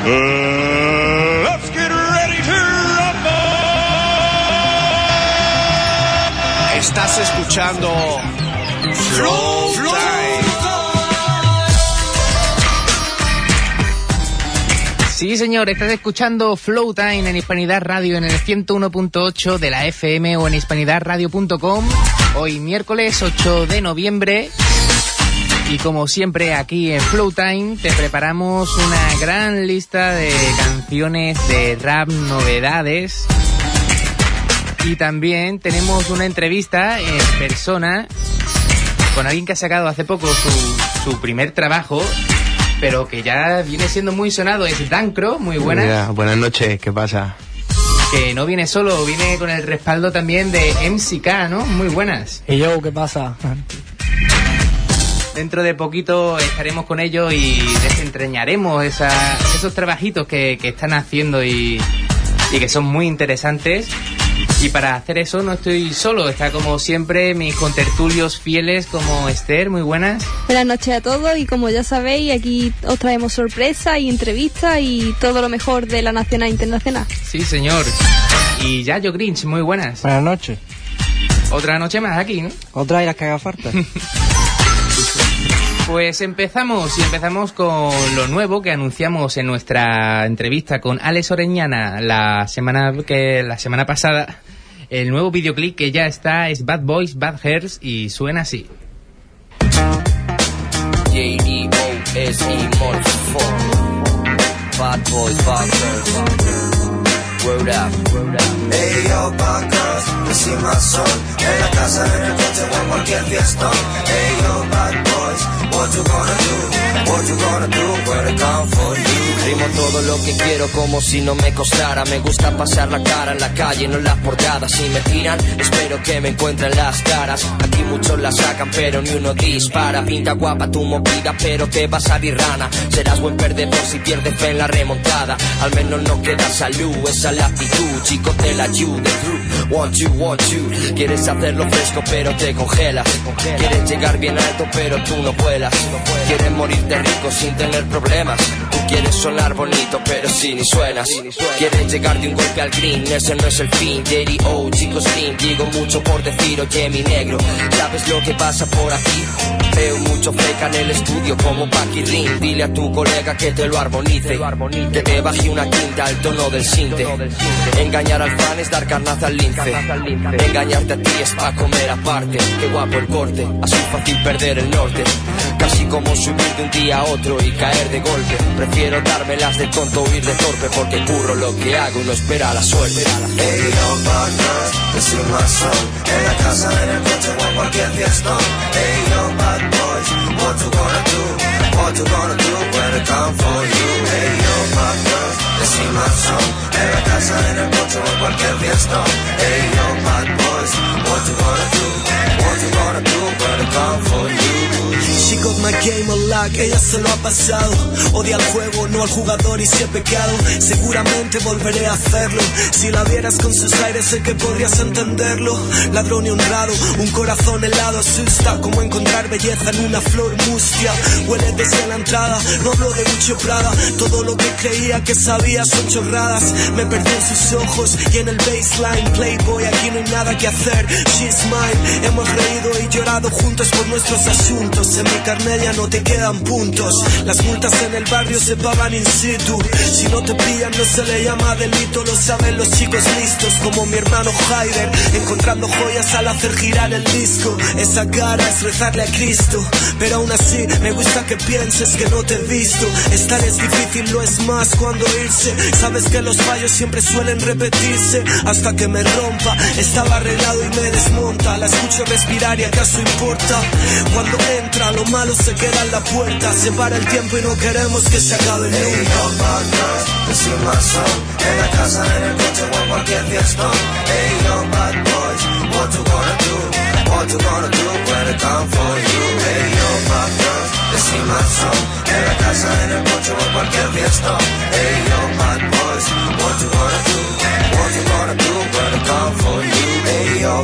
Let's get ready to rumble. Estás escuchando Flow Time. Sí, señor, estás escuchando Flow Time en Hispanidad Radio en el 101.8 de la FM o en hispanidadradio.com. Hoy miércoles 8 de noviembre. Y como siempre aquí en Flow Time te preparamos una gran lista de canciones de rap, novedades. Y también tenemos una entrevista en persona con alguien que ha sacado hace poco su primer trabajo, pero que ya viene siendo muy sonado. Es Dancro. Muy buenas. Mira, buenas noches, ¿qué pasa? Que no viene solo, viene con el respaldo también de MCK, ¿no? Muy buenas. Y yo, ¿qué pasa? Dentro de poquito estaremos con ellos y desentrañaremos esos trabajitos que están haciendo y que son muy interesantes. Y para hacer eso no estoy solo, está como siempre mis contertulios fieles como Esther. Muy buenas. Buenas noches a todos y como ya sabéis, aquí os traemos sorpresas y entrevistas y todo lo mejor de la nacional e internacional. Sí, señor. Y Yayo Grinch, muy buenas. Buenas noches. Otra noche más aquí, ¿no? Otra y las que haga falta. Pues empezamos con lo nuevo que anunciamos en nuestra entrevista con Alex Oreñana la semana pasada. El nuevo videoclip que ya está es Bad Boys, Bad Girls y suena así. Bad Boys, Bad Girls. Word up. Hey yo, bad girls, encima sol. En la casa, en el coche o en cualquier fiesta. Hey yo, bad boys, what you gonna do? What you gonna do when it come for you? Rimo todo lo que quiero como si no me costara. Me gusta pasar la cara en la calle, no en las portadas. Si me tiran, espero que me encuentren las caras. Aquí muchos la sacan, pero ni uno dispara. Pinta guapa tu movida, pero te vas a rana. Serás buen perdedor si pierdes fe en la remontada. Al menos no queda salud, esa es la actitud. Chicos de la you, the group, want you. Quieres hacerlo fresco, pero te congelas. Quieres llegar bien alto, pero tú no vuelas. Quieres morirte rico sin tener problemas. Tú quieres sonar bonito, pero si ni suenas. Quieres llegar de un golpe al green, ese no es el fin. Jerry O, chicos clean, digo mucho por decir, oye mi negro, ¿sabes lo que pasa por aquí? Veo mucho feca en el estudio como Packy Ring. Dile a tu colega que te lo armonice, que te baje una quinta al tono del sinte. Engañar al fan es dar carnaza al lince. Engañarte a ti es pa' comer aparte. Qué guapo el corte, así fácil perder el norte. Casi como subir de un día a otro y caer de golpe. Prefiero dármelas de tonto o ir de torpe, porque curro lo que hago y no espera la suerte. Hey yo, bad girls, encima sol. En la casa, en el coche o en cualquier fiesta. Hey yo, bad boys, what you gonna do? What you gonna do when it come for you? Hey yo, bad girls, encima sol. En la casa, en el coche o en cualquier fiesta. Hey yo, bad boys, what you gonna do? What you gonna do when it come for you? She got my game on lock, ella se lo ha pasado. Odia al juego, no al jugador y si he pecado, seguramente volveré a hacerlo. Si la vieras con sus aires sé que podrías entenderlo. Ladrón y honrado, un corazón helado asusta. Como encontrar belleza en una flor mustia. Huele desde la entrada, no hablo de Gucci Prada. Todo lo que creía que sabía son chorradas. Me perdí en sus ojos y en el baseline. Playboy, aquí no hay nada que hacer. She's mine, hemos reído y llorado juntos por nuestros asuntos. En mi carnet ya no te quedan puntos. Las multas en el barrio se pagan in situ. Si no te pillan no se le llama delito. Lo saben los chicos listos como mi hermano Haider, encontrando joyas al hacer girar el disco. Esa cara es rezarle a Cristo, pero aún así me gusta que pienses que no te he visto. Estar es difícil, lo es más cuando irse. Sabes que los fallos siempre suelen repetirse. Hasta que me rompa, estaba arreglado y me desmonta. La escucho respirar y acaso importa. Cuando entra lo malo se queda en la puerta. Se para el tiempo y no queremos que se acabe nunca. Hey yo, bad girls, encima sol. En la casa, en el coche o en cualquier fiesta. Hey yo, bad boys, what you gonna do? What you gonna do when it come for you? Hey yo, bad girls, encima sol. En la casa, en el coche o en cualquier fiesta. Hey yo, bad boys, what you gonna do? What you gonna do when it come for you? Hey yo,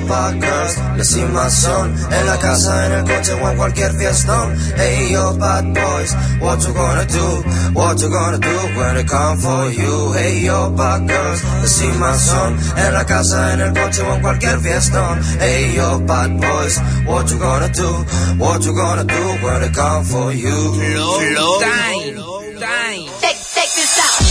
bad girls, let's see my son. En la casa, en el coche o en cualquier fiestón. Hey yo, bad boys, what you gonna do? What you gonna do when they come for you? Hey yo, bad girls, let's see my son. En la casa, en el coche o en cualquier fiestón. Hey yo, bad boys, what you gonna do? What you gonna do when they come for you? Flow time. Take this out.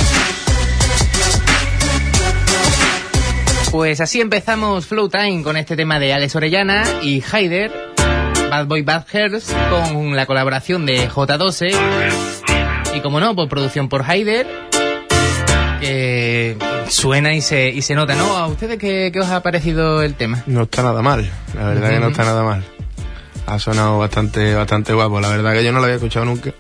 Pues así empezamos Flow Time con este tema de Alex Orellana y Haider, Bad Boy Bad Girls, con la colaboración de J12 y, como no, por producción por Haider, que suena y se nota, ¿no? ¿A ustedes qué os ha parecido el tema? No está nada mal, la verdad que no está nada mal. Ha sonado bastante guapo, la verdad que yo no lo había escuchado nunca.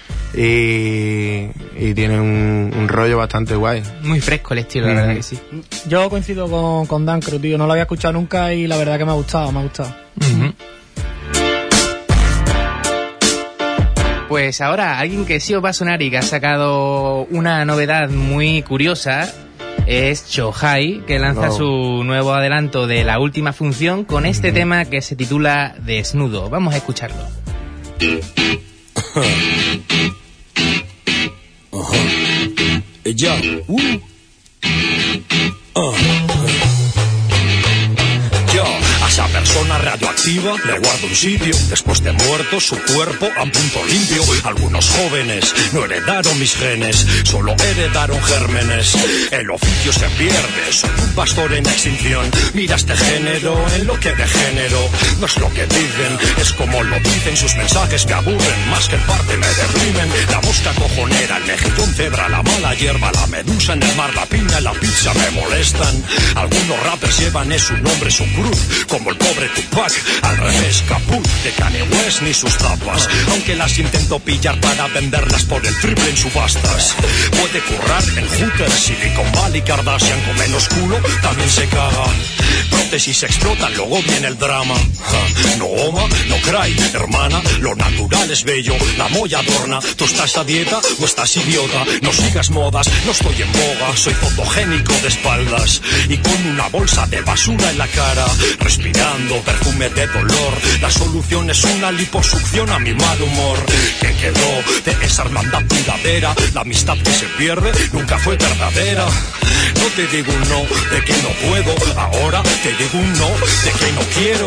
Y tiene un rollo bastante guay. Muy fresco el estilo, la verdad que sí. Yo coincido con Dancro, tío. No lo había escuchado nunca y la verdad que me ha gustado. Pues ahora, alguien que sí os va a sonar y que ha sacado una novedad muy curiosa es Chohai, que lanza su nuevo adelanto de La Última Función con este tema que se titula Desnudo. Vamos a escucharlo. Ya. Yo, a esa persona radioactiva le guardo un sitio. Después de muerto, su cuerpo a un punto limpio. Algunos jóvenes no heredaron mis genes, solo heredaron gérmenes. El oficio se pierde, soy un pastor en extinción. Mira este género en lo que de género. No es lo que dicen, es como lo dicen. Sus mensajes me aburren, más que en parte me deprimen. La mosca cojonera, el mejillón cebra, la mala hierba, la medusa en el mar, la piña, la pizza me molestan. Algunos rappers llevan en su nombre su cruz, como el pobre Tupac, al revés, caput de Kanye West ni sus tapas. Aunque las intento pillar para venderlas por el triple en subastas. Puede currar en Hooters, Silicon Valley, Kardashian, con menos culo también se caga. Prótesis explotan, luego viene el drama. No oma, no cry, hermana, lo natural es bello, la molla adorna. ¿Tú estás a dieta o estás idiota? No sigas modas, no estoy en boga, soy fotogénico de espaldas y con una bolsa de basura en la cara, respirando perfume de dolor. La solución es una liposucción a mi mal humor. ¿Qué quedó de esa hermandad duradera? La amistad que se pierde nunca fue verdadera. No te digo un no de que no puedo, ahora te digo un no de que no quiero.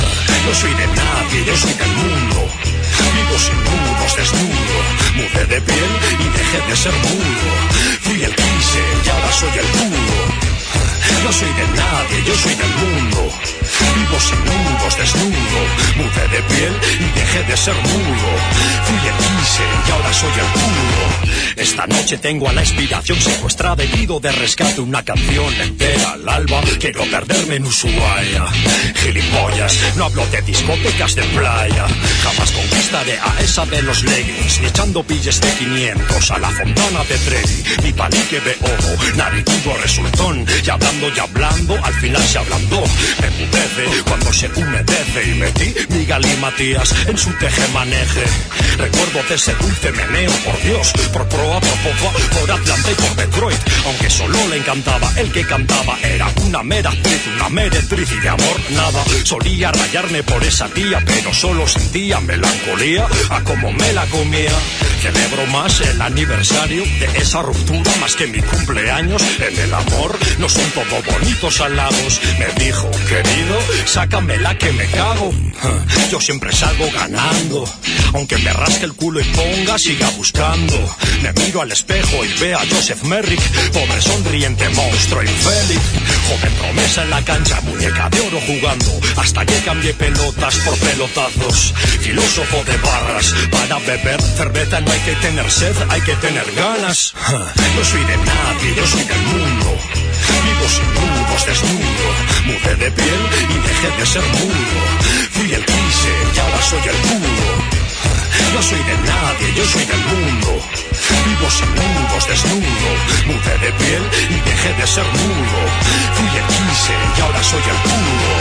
No soy de nadie, yo soy del mundo. Vivo sin nudos, desnudo. Mudé de piel y dejé de ser mudo. Fui el 15 y ahora soy el puro. No soy de nadie, yo soy del mundo. Vivo sin nudos, desnudo. Mudé de piel y dejé de ser mudo. Fui el 15 y ahora soy el puro. Esta noche tengo a la inspiración secuestrada y pido de rescate una canción entera al alba. Quiero perderme en Ushuaia. Gilipollas, no hablo de discotecas de playa. Jamás conquistaré a esa de los leggings, ni echando pilles de 500 a la fontana de Trevi. Mi palique de ojo, naritivo resultón. Y hablando, al final se ablandó. Me pudece cuando se humedece y metí mi galimatías en su teje-maneje. Recuerdo de ese dulce meneo, por Dios, por proa, por popa, por Atlanta y por Detroit. Aunque solo le encantaba, el que cantaba era una mera actriz, una meretriz y de amor nada. Solía rayarme por esa tía, pero solo sentía melancolía a como me la comía. Celebro más el aniversario de esa ruptura más que mi cumpleaños. En el amor no son todo bonitos halagos. Me dijo, querido, sácamela que me cago. Yo siempre salgo ganando, aunque me rasque el culo y ponga, siga buscando. Me miro al espejo y veo a Joseph Merrick, pobre sonriente monstruo infeliz. Joven promesa en la cancha, muñeca de oro jugando, hasta que cambié pelotas por pelotazos. Filósofo de barras, para beber cerveza no hay que tener sed, hay que tener ganas. No soy de nadie, yo soy del mundo. Vivo sin nudos, desnudo. Mudé de piel y dejé de ser mudo. Fui el 15 y ahora soy el puro. No soy de nadie, yo soy del mundo. Vivo sin nudos, desnudo. Mudé de piel y dejé de ser mudo. Fui el 15 y ahora soy el puro.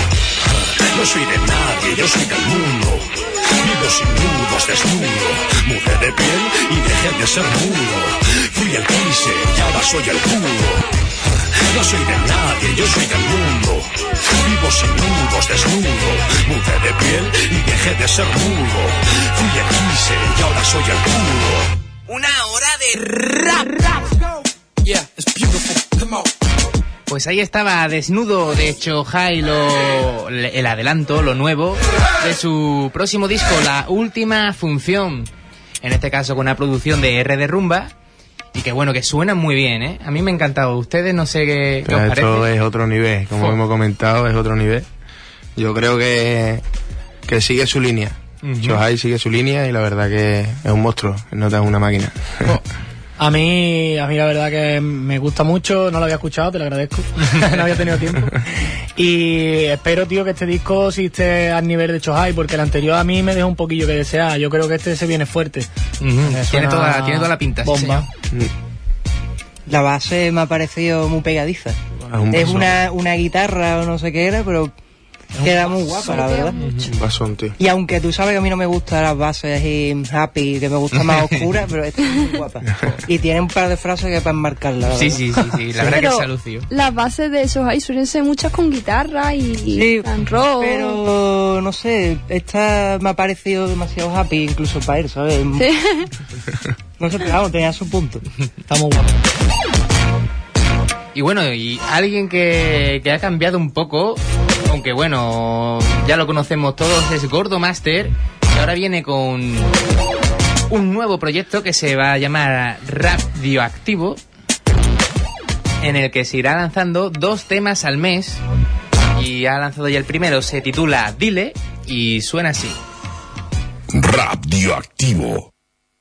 No soy de nadie, yo soy del mundo. Vivo sin nudos, desnudo. Mudé de piel y dejé de ser mudo. Fui el 15 y ahora soy el puro. No soy de nadie, yo soy del mundo. Vivo sin todos desnudo. Mudé de piel y dejé de ser mudo. Fui el 15 y ahora soy el puro. Una hora de rap. Yeah, it's beautiful. Come on. Pues ahí estaba Desnudo de Chohai, el adelanto, lo nuevo, de su próximo disco, La Última Función. En este caso con una producción de R de Rumba. Y que bueno, que suenan muy bien, ¿eh? A mí me ha encantado. Ustedes no sé qué os parece. Esto es otro nivel, como hemos comentado, es otro nivel. Yo creo que sigue su línea. Chohai sigue su línea y la verdad que es un monstruo. Nota es una máquina. A mí la verdad que me gusta mucho, no lo había escuchado, te lo agradezco, no había tenido tiempo. Y espero, tío, que este disco sí esté al nivel de Chohai, porque el anterior a mí me dejó un poquillo que desear. Yo creo que este se viene fuerte. Tiene toda la pinta, bomba. Sí, la base me ha parecido muy pegadiza. Es una guitarra o no sé qué era, pero queda muy guapa, la verdad. Un basón, tío. Y aunque tú sabes que a mí no me gustan las bases y happy, que me gusta más oscura, pero esta es muy guapa. Y tiene un par de frases que para enmarcarla. Sí, la verdad que se ha lucido. Las bases de esos ahí suelen ser muchas con guitarra y rock. Pero no sé, esta me ha parecido demasiado happy incluso para él, ¿sabes? Sí. No sé, pero vamos, tenía su punto. Está muy guapo. Y bueno, y alguien que ha cambiado un poco, aunque bueno, ya lo conocemos todos, es Gordo Master, que ahora viene con un nuevo proyecto que se va a llamar Radioactivo, en el que se irá lanzando 2 temas al mes, y ha lanzado ya el primero, se titula Dile, y suena así. Radioactivo.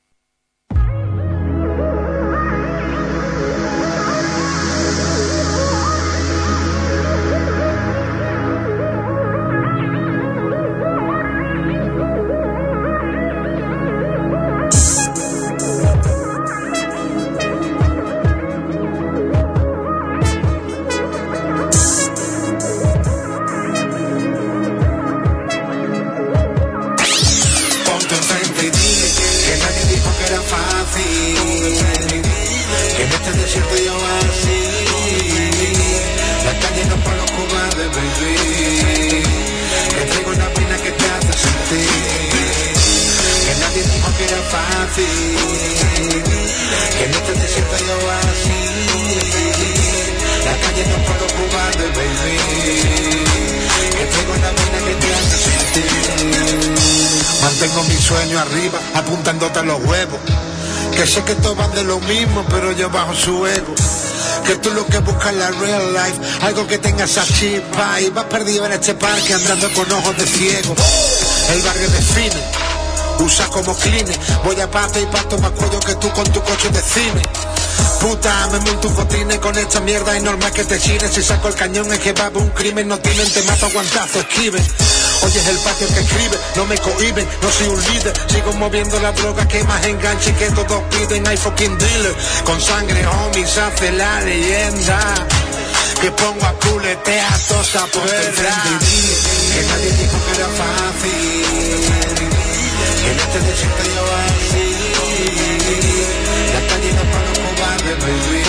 Mantengo mi sueño arriba, apuntándote a los huevos. Que sé que todos van de lo mismo, pero yo bajo su ego. Que tú lo que buscas en la real life, algo que tenga esa chispa. Y vas perdido en este parque andando con ojos de ciego. El barrio define, usa como cline. Voy a pata y parto más cuello que tú con tu coche de cine. Puta, me monto un fotine con esta mierda, es normal que te chines. Si saco el cañón es que va a haber un crimen, no tienen, te mato a guantazo, escriben. Oye, es el patio que escribe, no me cohiben, no soy un líder. Sigo moviendo la droga que más enganche que todos piden. I fucking dealer, con sangre homies hace la leyenda. Que pongo a culetea todos a poder. Que nadie dijo que era fácil, que no te siento yo así. La calle no es para los cobardes, baby.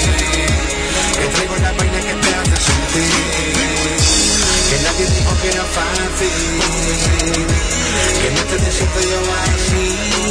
Que traigo la vaina que te hace sentir. Que nadie dijo que era fácil, que no te siento yo así.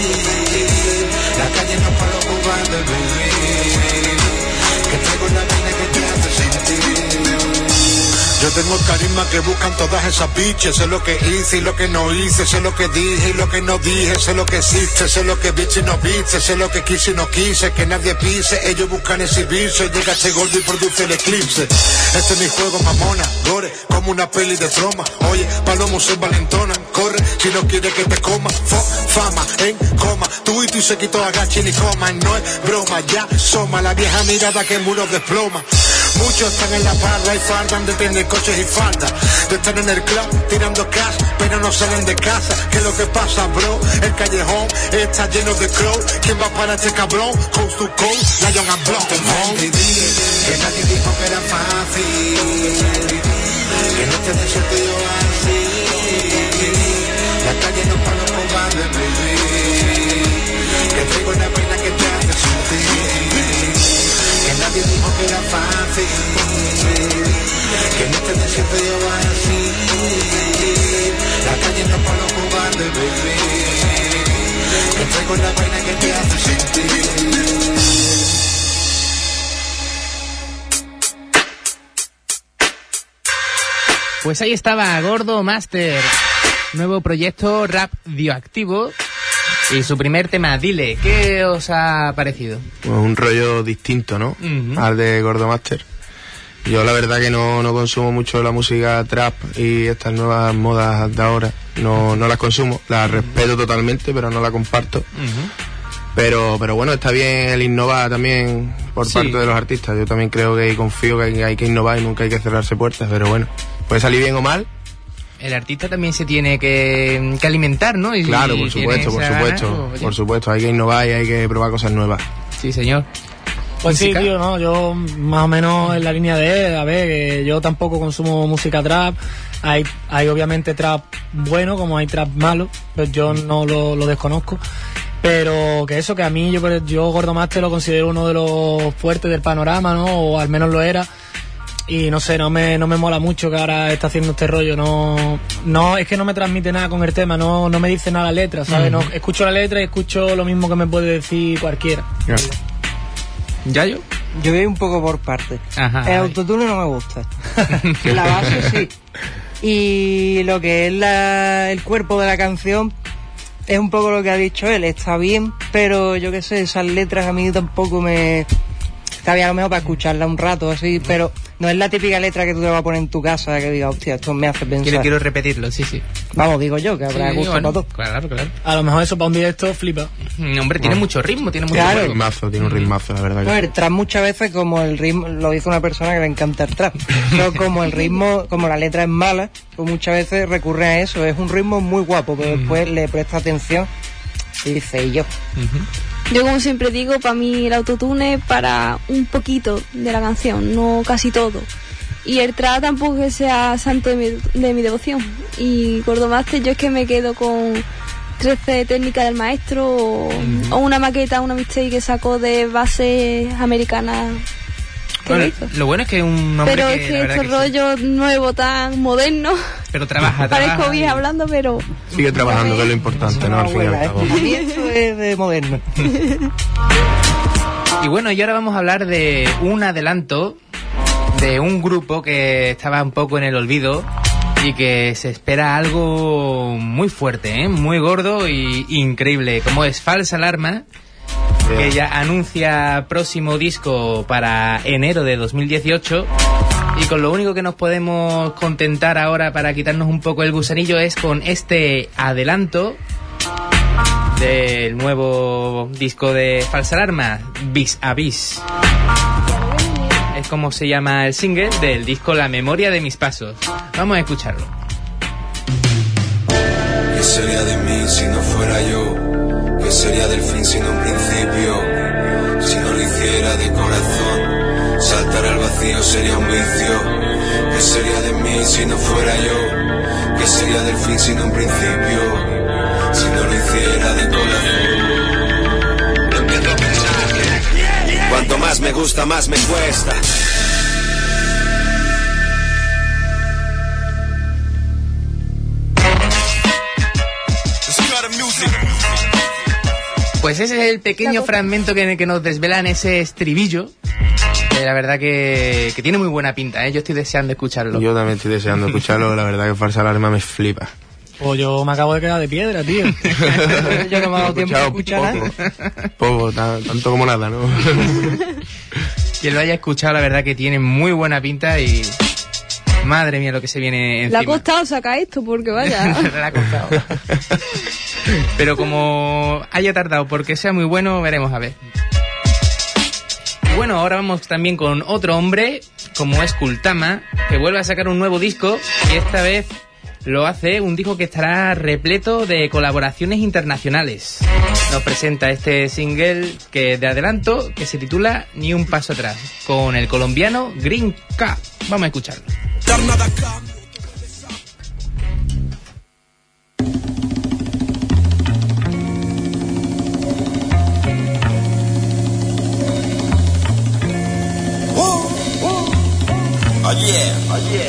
La calle no es para los cobardes, baby. Que traigo la vaina que te hace sentir. Yo tengo el carisma que buscan todas esas biches. Sé lo que hice y lo que no hice. Sé lo que dije y lo que no dije. Sé lo que existe, sé lo que viste y no viste. Sé lo que quise y no quise, que nadie pise. Ellos buscan exhibirse. Llega ese gordo y produce el eclipse. Este es mi juego, mamona, gore, como una peli de troma. Oye, palomos se valentonan. Corre, si no quieres que te coma. Fama, en coma. Tú y tu sequito agachen y coman. No es broma, ya soma la vieja mirada que muros desploma. Muchos están en la barra y faltan de tener coches y falda. De estar en el club tirando cash, pero no salen de casa. ¿Qué es lo que pasa, bro? El callejón está lleno de crow. ¿Quién va para este cabrón? Coast to coast, Lion and Block. Que nadie dijo que era fácil, que no te siento yo así. La calle no es para los cobardes, baby. Que traigo una vaina que te hace sentir. Que nadie dijo que era fácil, que no te siento yo así. con la vaina que te hace sentir. Pues ahí estaba Gordo Master, nuevo proyecto radioactivo y su primer tema, Dile. ¿Qué os ha parecido? Pues un rollo distinto, ¿no? Al de Gordo Master. Yo la verdad que no consumo mucho la música trap y estas nuevas modas de ahora. No las consumo, las respeto totalmente, pero no la comparto. Pero bueno, está bien el innovar también por parte de los artistas. Yo también creo que confío que hay que innovar y nunca hay que cerrarse puertas, pero bueno, puede salir bien o mal. El artista también se tiene que alimentar, ¿no? Y claro, por supuesto, hay que innovar y hay que probar cosas nuevas. Sí, señor. Pues sí, tío, no, yo más o menos en la línea de él, a ver, que yo tampoco consumo música trap, hay obviamente trap bueno como hay trap malo, pero yo no lo desconozco, pero que eso, que a mí yo Gordo Master lo considero uno de los fuertes del panorama, ¿no? O al menos lo era, y no sé, no me mola mucho que ahora está haciendo este rollo, no es que no me transmite nada con el tema, no me dice nada la letra, ¿sabes? No, escucho la letra y escucho lo mismo que me puede decir cualquiera. ¿Yayo? Yo voy un poco por partes. El autotune no me gusta. La base sí. Y lo que es el cuerpo de la canción es un poco lo que ha dicho él. Está bien, pero yo qué sé, esas letras a mí tampoco me... Está bien a lo mejor para escucharla un rato así, pero no es la típica letra que tú te vas a poner en tu casa que diga, hostia, esto me hace pensar. Quiero repetirlo, sí. Vamos, digo yo, que habrá gusto para todo. Claro. A lo mejor eso para un directo flipa. Hombre, tiene mucho ritmo, tiene mucho ritmazo, tiene un ritmazo, la verdad. No, el trap muchas veces, como el ritmo, lo dice una persona que le encanta el trap, pero como el ritmo, como la letra es mala, pues muchas veces recurre a eso. Es un ritmo muy guapo, pero después le presta atención y dice, yo. Yo, como siempre digo, para mí el autotune para un poquito de la canción, no casi todo. Y el trap tampoco que sea santo de mi devoción. Y Gordo Master, yo es que me quedo con 13 técnicas del maestro o una maqueta, una mixtape que sacó de bases americanas. Bueno, lo bueno es que un hombre pero es que estos rollos nuevos tan modernos. Pero trabaja. Parezco bien hablando, pero sigue trabajando, que es lo importante, ¿no? Al fin y al cabo. Y esto es de moderno. Y bueno, y ahora vamos a hablar de un adelanto de un grupo que estaba un poco en el olvido y que se espera algo muy fuerte, muy gordo y increíble, como es Falsa Alarma, que ya anuncia próximo disco para enero de 2018, y con lo único que nos podemos contentar ahora para quitarnos un poco el gusanillo es con este adelanto del nuevo disco de Falsa Alarma, Vis a Vis. Es como se llama el single del disco La Memoria de Mis Pasos. Vamos a escucharlo. ¿Qué sería de mí si no fuera yo? ¿Qué sería del fin sin un principio? Si no lo hiciera de corazón, saltar al vacío sería un vicio. ¿Qué sería de mí si no fuera yo? ¿Qué sería del fin sin un principio? Si no lo hiciera de corazón. Lo empiezo a pensar. Cuanto más me gusta, más me cuesta. Pues ese es el pequeño fragmento que nos desvelan ese estribillo. La verdad que tiene muy buena pinta, ¿eh? Yo estoy deseando escucharlo. Yo también estoy deseando escucharlo, la verdad que Falsa Alarma me flipa. Pues yo me acabo de quedar de piedra, tío. Yo no me he dado tiempo de escuchar nada. Poco, tanto como nada, ¿no? Quien lo haya escuchado, la verdad que tiene muy buena pinta y... Madre mía, lo que se viene encima. Le ha costado sacar esto, porque vaya. Le ha costado. Pero como haya tardado porque sea muy bueno, veremos a ver. Bueno, ahora vamos también con otro hombre, como es Kultama, que vuelve a sacar un nuevo disco y esta vez lo hace un disco que estará repleto de colaboraciones internacionales. Nos presenta este single que de adelanto que se titula Ni un paso atrás, con el colombiano Green K. Vamos a escucharlo. Oh yeah, oh yeah.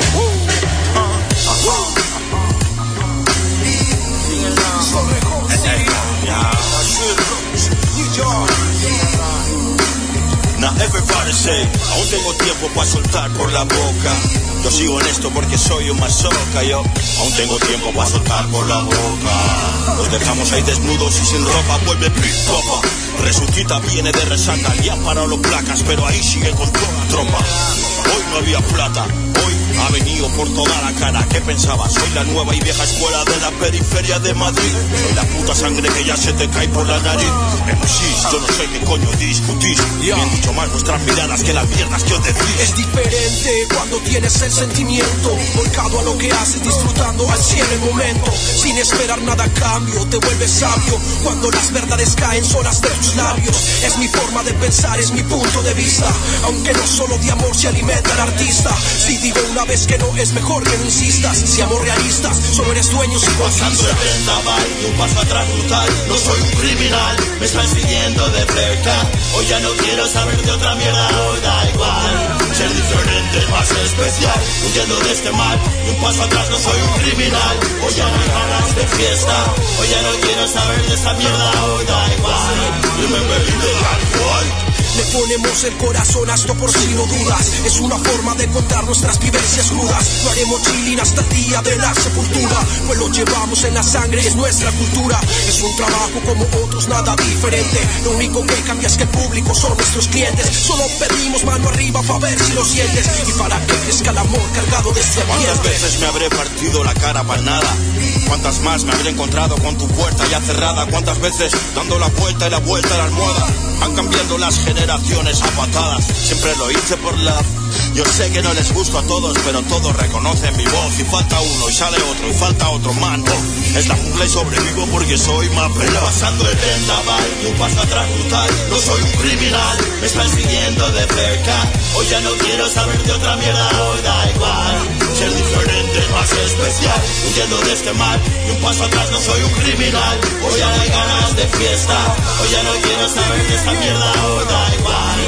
Everybody say, aún tengo tiempo para soltar por la boca. Yo sigo en esto porque soy un masoca. Yo aún tengo tiempo para soltar por la boca. Los dejamos ahí desnudos y sin ropa. Vuelve picopa. Resucita, viene de resaca. Ya parado los placas, pero ahí sigue con toda tropa. Hoy no había plata, hoy ha venido por toda la cara. ¿Qué pensabas? Soy la nueva y vieja escuela de la periferia de Madrid. Soy la puta sangre que ya se te cae por la nariz. MCs, yo no sé qué coño discutís. Bien mucho más vuestras miradas que las mierdas que os decís. Es diferente cuando tienes el sentimiento volcado a lo que haces, disfrutando al 100 el momento. Sin esperar nada a cambio, te vuelves sabio cuando las verdades caen solas de tus labios. Es mi forma de pensar, es mi punto de vista. Aunque no solo de amor se alimenta el artista. Si digo una vez que no, es mejor que no insistas. Si amor realistas, solo eres dueño sin pasando el vendaval, y un paso atrás brutal. No soy un criminal, me están siguiendo de cerca. Hoy ya no quiero saber de otra mierda, hoy da igual. Ser diferente es más especial, huyendo de este mal. Y un paso atrás, no soy un criminal. Hoy ya no hay ganas de fiesta. Hoy ya no quiero saber de esta mierda, hoy da igual. Remember the alcohol. Le ponemos el corazón a esto por si no dudas. Es una forma de contar nuestras vivencias crudas. No haremos chilling hasta el día de la sepultura, pues lo llevamos en la sangre, es nuestra cultura. Es un trabajo como otros, nada diferente. Lo único que cambia es que el público son nuestros clientes. Solo pedimos mano arriba para ver si lo sientes y para que crezca el amor cargado de serpientes. ¿Cuántas veces me habré partido la cara para nada? ¿Cuántas más me habré encontrado con tu puerta ya cerrada? ¿Cuántas veces dando la vuelta y la vuelta a la almohada? Van cambiando las generaciones a patadas. Siempre lo hice por la... Yo sé que no les gusto a todos, pero todos reconocen mi voz. Y falta uno, y sale otro, y falta otro, man. Es la jungla y sobrevivo porque soy más pelado. Pasando el vendaval, y un paso atrás brutal. No soy un criminal, me están siguiendo de cerca. Hoy ya no quiero saber de otra mierda, hoy da igual. Ser diferente es más especial, huyendo de este mal. Y un paso atrás, no soy un criminal. Hoy ya no hay ganas de fiesta. Hoy ya no quiero saber de esta mierda, hoy da igual.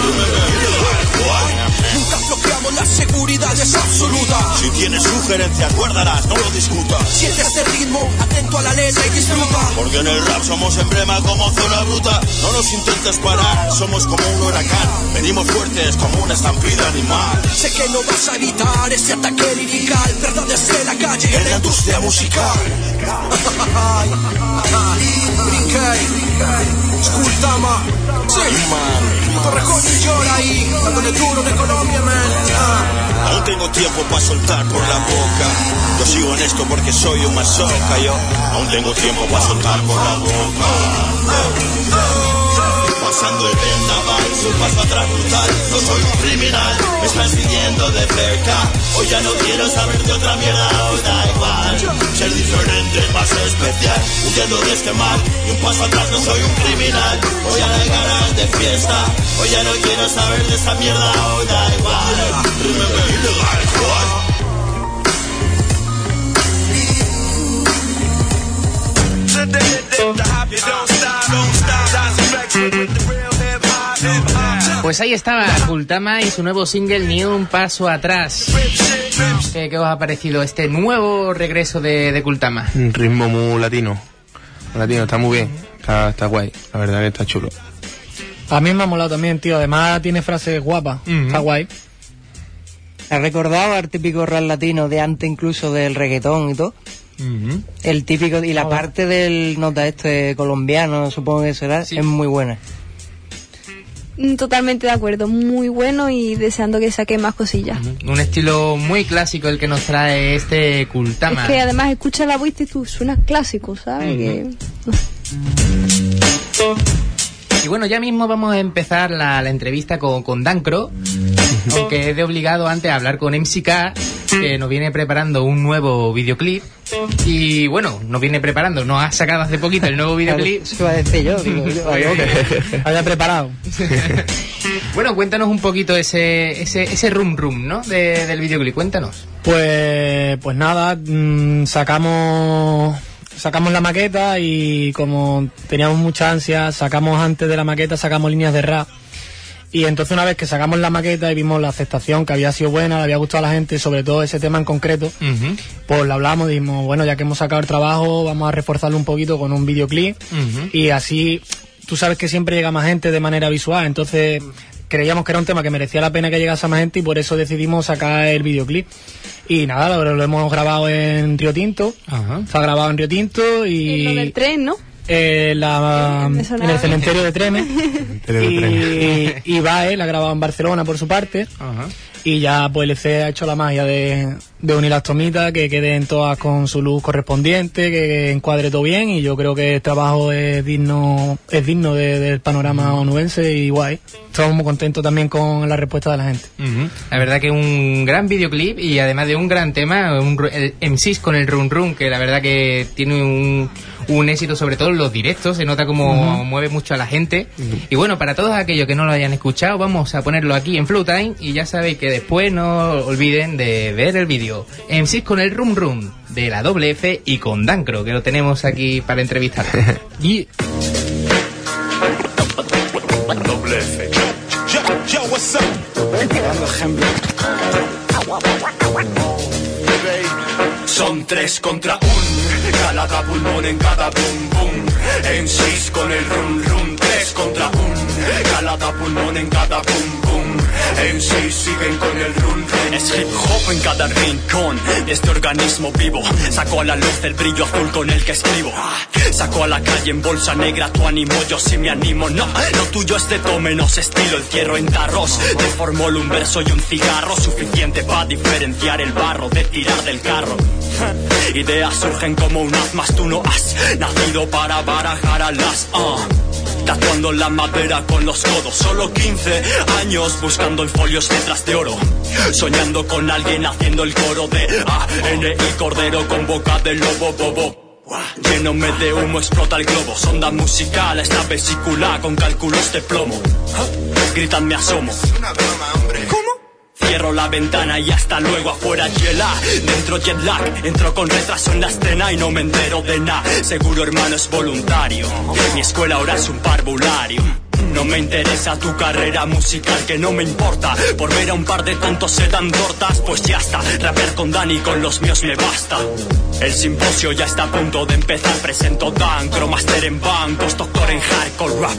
Nunca bloqueamos, la seguridad es absoluta. Si tienes sugerencias, guárdalas, no lo discutas. Siente este ritmo, atento a la letra y disfruta. Porque en el rap somos emblema como zona bruta. No nos intentes parar, somos como un huracán. Venimos fuertes como una estampida animal. Sé que no vas a evitar este ataque lirical. Verdades de la calle en la industria musical. Escultama, sí, Torrejón y llora ahí, dándole duro de Colombia, man. Aún tengo tiempo para soltar por la boca. Yo sigo en esto porque soy un masoca. Yo aún tengo tiempo para soltar por la boca. Pasando el vendaval, un paso atrás brutal. No soy un criminal, me están siguiendo de cerca. Hoy ya no quiero saber de otra mierda, hoy da igual. Ser diferente es más especial, huyendo de este mal. Y un paso atrás, no soy un criminal. Hoy ya no hay ganas de fiesta. Hoy ya no quiero saber de esta mierda, hoy da igual. Remember the alcohol. Pues ahí estaba Kultama y su nuevo single Ni un paso atrás. ¿Qué os ha parecido este nuevo regreso de Kultama? Un ritmo muy latino. Latino, está muy bien. Está guay. La verdad que está chulo. A mí me ha molado también, tío. Además tiene frases guapas. Está guay. ¿Has recordado al típico rap latino de antes incluso del reggaetón y todo? El típico, y la parte del nota colombiano, supongo que será, sí. Es muy buena. Totalmente de acuerdo, muy bueno y deseando que saque más cosillas. Un estilo muy clásico el que nos trae este Kultama. Es que además escucha la voz y tú suena clásico, ¿sabes? Y bueno, ya mismo vamos a empezar la entrevista con Dancro, aunque es de obligado antes a hablar con MCK, que nos viene preparando un nuevo videoclip. Y bueno, nos viene preparando, nos ha sacado hace poquito el nuevo videoclip. Eso iba a decir yo, había preparado. Bueno, cuéntanos un poquito ese rum, ¿no? Del videoclip, cuéntanos. Pues nada, sacamos la maqueta y como teníamos mucha ansia, sacamos antes de la maqueta, sacamos líneas de rap. Y entonces una vez que sacamos la maqueta y vimos la aceptación, que había sido buena, le había gustado a la gente, sobre todo ese tema en concreto, pues lo hablamos, dijimos, bueno, ya que hemos sacado el trabajo, vamos a reforzarlo un poquito con un videoclip, y así, tú sabes que siempre llega más gente de manera visual, entonces creíamos que era un tema que merecía la pena que llegase a más gente y por eso decidimos sacar el videoclip. Y nada, lo hemos grabado en Río Tinto. Ajá. Se ha grabado en Río Tinto y... Lo del tren, ¿no? En el cementerio de Tremes. Y Bae la ha grabado en Barcelona por su parte. Ajá. Y ya pues LC ha hecho la magia de unir las tomitas, que queden todas con su luz correspondiente, que encuadre todo bien, y yo creo que el trabajo es digno del panorama onubense y guay. Estamos muy contentos también con la respuesta de la gente. La verdad que un gran videoclip y además de un gran tema, el MCs con el Run Run, que la verdad que tiene un éxito, sobre todo en los directos, se nota como mueve mucho a la gente. Y bueno, para todos aquellos que no lo hayan escuchado, vamos a ponerlo aquí en Flowtime, y ya sabéis que después no olviden de ver el vídeo. MCs con el Rum Rum de la Doble F y con Dancro, que lo tenemos aquí para entrevistar. Y Doble F. Yo, what's up? Son 3 contra 1, cada pulmón en cada boom boom. MCs con el rum rum, 3 contra 1, cada pulmón en cada boom boom. MCs siguen con el rum rum. Es hip hop en cada rincón de este organismo vivo. Saco a la luz el brillo azul con el que escribo. Saco a la calle en bolsa negra tu ánimo, yo sí me animo. No, lo tuyo es de todo menos estilo, el cierro en tarros. Te formolo un verso y un cigarro, suficiente para diferenciar el barro de tirar del carro. Ideas surgen como un haz, más tú no has nacido para barajar alas. Tatuando la madera con los codos, solo 15 años buscando en folios letras de oro. Soñando con alguien haciendo el coro de A-N-I Cordero con boca de lobo bobo. Llénome de humo, explota el globo. Sonda musical, esta vesícula con cálculos de plomo. Gritan, me asomo. Una broma, hombre. ¿Cómo? Cierro la ventana y hasta luego, afuera hiela. Dentro jet lag, entro con retraso en la escena y no me entero de nada. Seguro, hermano, es voluntario. Mi escuela ahora es un parvulario. No me interesa tu carrera musical, que no me importa. Por ver a un par de tontos se dan tortas, pues ya está. Rapear con Dani, con los míos me basta. El simposio ya está a punto de empezar. Presento Dancro, máster en bancos, doctor en hardcore rap.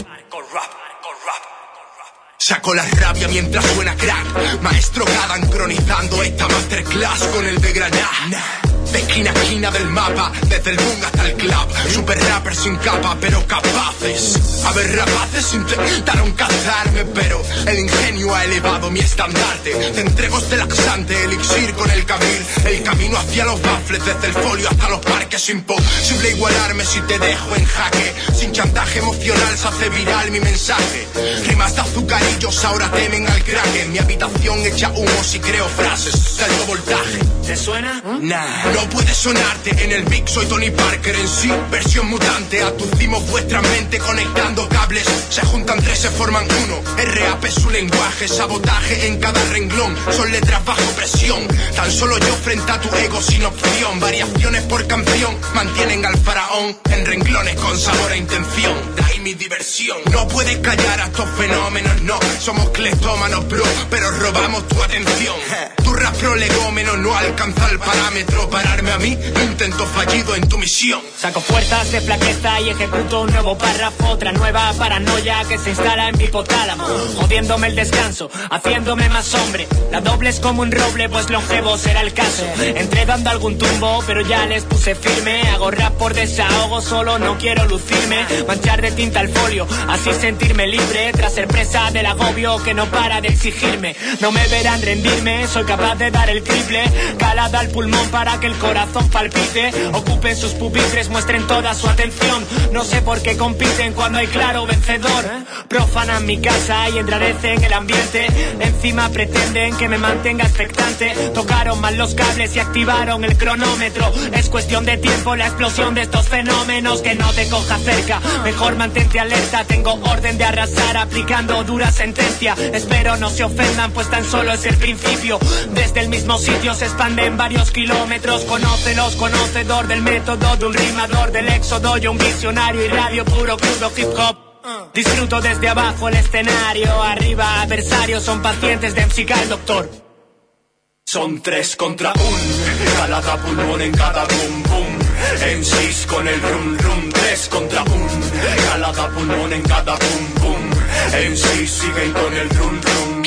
Saco la rabia mientras suena crack. Maestro Gadan cronizando esta masterclass con el de Granada. De esquina a esquina del mapa, desde el boom hasta el club. Super rappers sin capa, pero capaces. A ver, rapaces intentaron cazarme, pero el ingenio ha elevado mi estandarte. Te entrego este laxante elixir con el camil. El camino hacia los baffles, desde el folio hasta los parques. Imposible igualarme si te dejo en jaque. Sin chantaje emocional se hace viral mi mensaje. Rimas de azucarillos ahora temen al crack. En mi habitación echa humo si creo frases de alto voltaje. ¿Te suena? Nah. No puede sonarte, en el mix soy Tony Parker en sí, versión mutante. Atucimos vuestra mente conectando cables. Se juntan 3, se forman 1. RAP es su lenguaje, sabotaje en cada renglón. Son letras bajo presión, tan solo yo frente a tu ego sin opción. Variaciones por canción mantienen al faraón en renglones con sabor a intención. De ahí mi diversión. No puedes callar a estos fenómenos, no. Somos cleptómanos, bro, pero robamos tu atención. Tu rap prolegómeno no alcanza el parámetro. Pararme a mí, intento fallido en tu misión. Saco fuerzas de flaqueza y ejecuto un nuevo párrafo. Otra nueva paranoia que se instala en mi hipotálamo, jodiéndome el descanso, haciéndome más hombre. La doble es como un roble, pues longevo será el caso. Entré dando algún tumbo, pero ya les puse firme. Hago rap por desahogo, solo no quiero lucirme. Manchar de tinta el folio, así sentirme libre. Tras ser presa del agobio que no para de exigirme. No me verán rendirme, soy capaz de dar el triple. Calada al pulmón para que el corazón palpite. Ocupen sus pupitres, muestren toda su atención. No sé por qué compiten cuando hay claro vencedor. Profanan mi casa y enrarecen el ambiente. Encima pretenden que me mantenga expectante. Tocaron mal los cables y activaron el cronómetro. Es cuestión de tiempo la explosión de estos fenómenos. Que no te coja cerca, mejor mantente alerta. Tengo orden de arrasar aplicando dura sentencia. Espero no se ofendan, pues tan solo es el principio. Desde el mismo sitio se expanden varios kilómetros. Conócelos, conocedor del método de un rimador del éxodo. Yo un visionario y radio puro crudo hip hop. Disfruto desde abajo el escenario. Arriba adversarios son pacientes de musical doctor. Son 3 contra 1, calada pulmón en cada boom boom. MCs con el rum rum, 3 contra 1, calada pulmón en cada boom boom. MC siguen con el run run.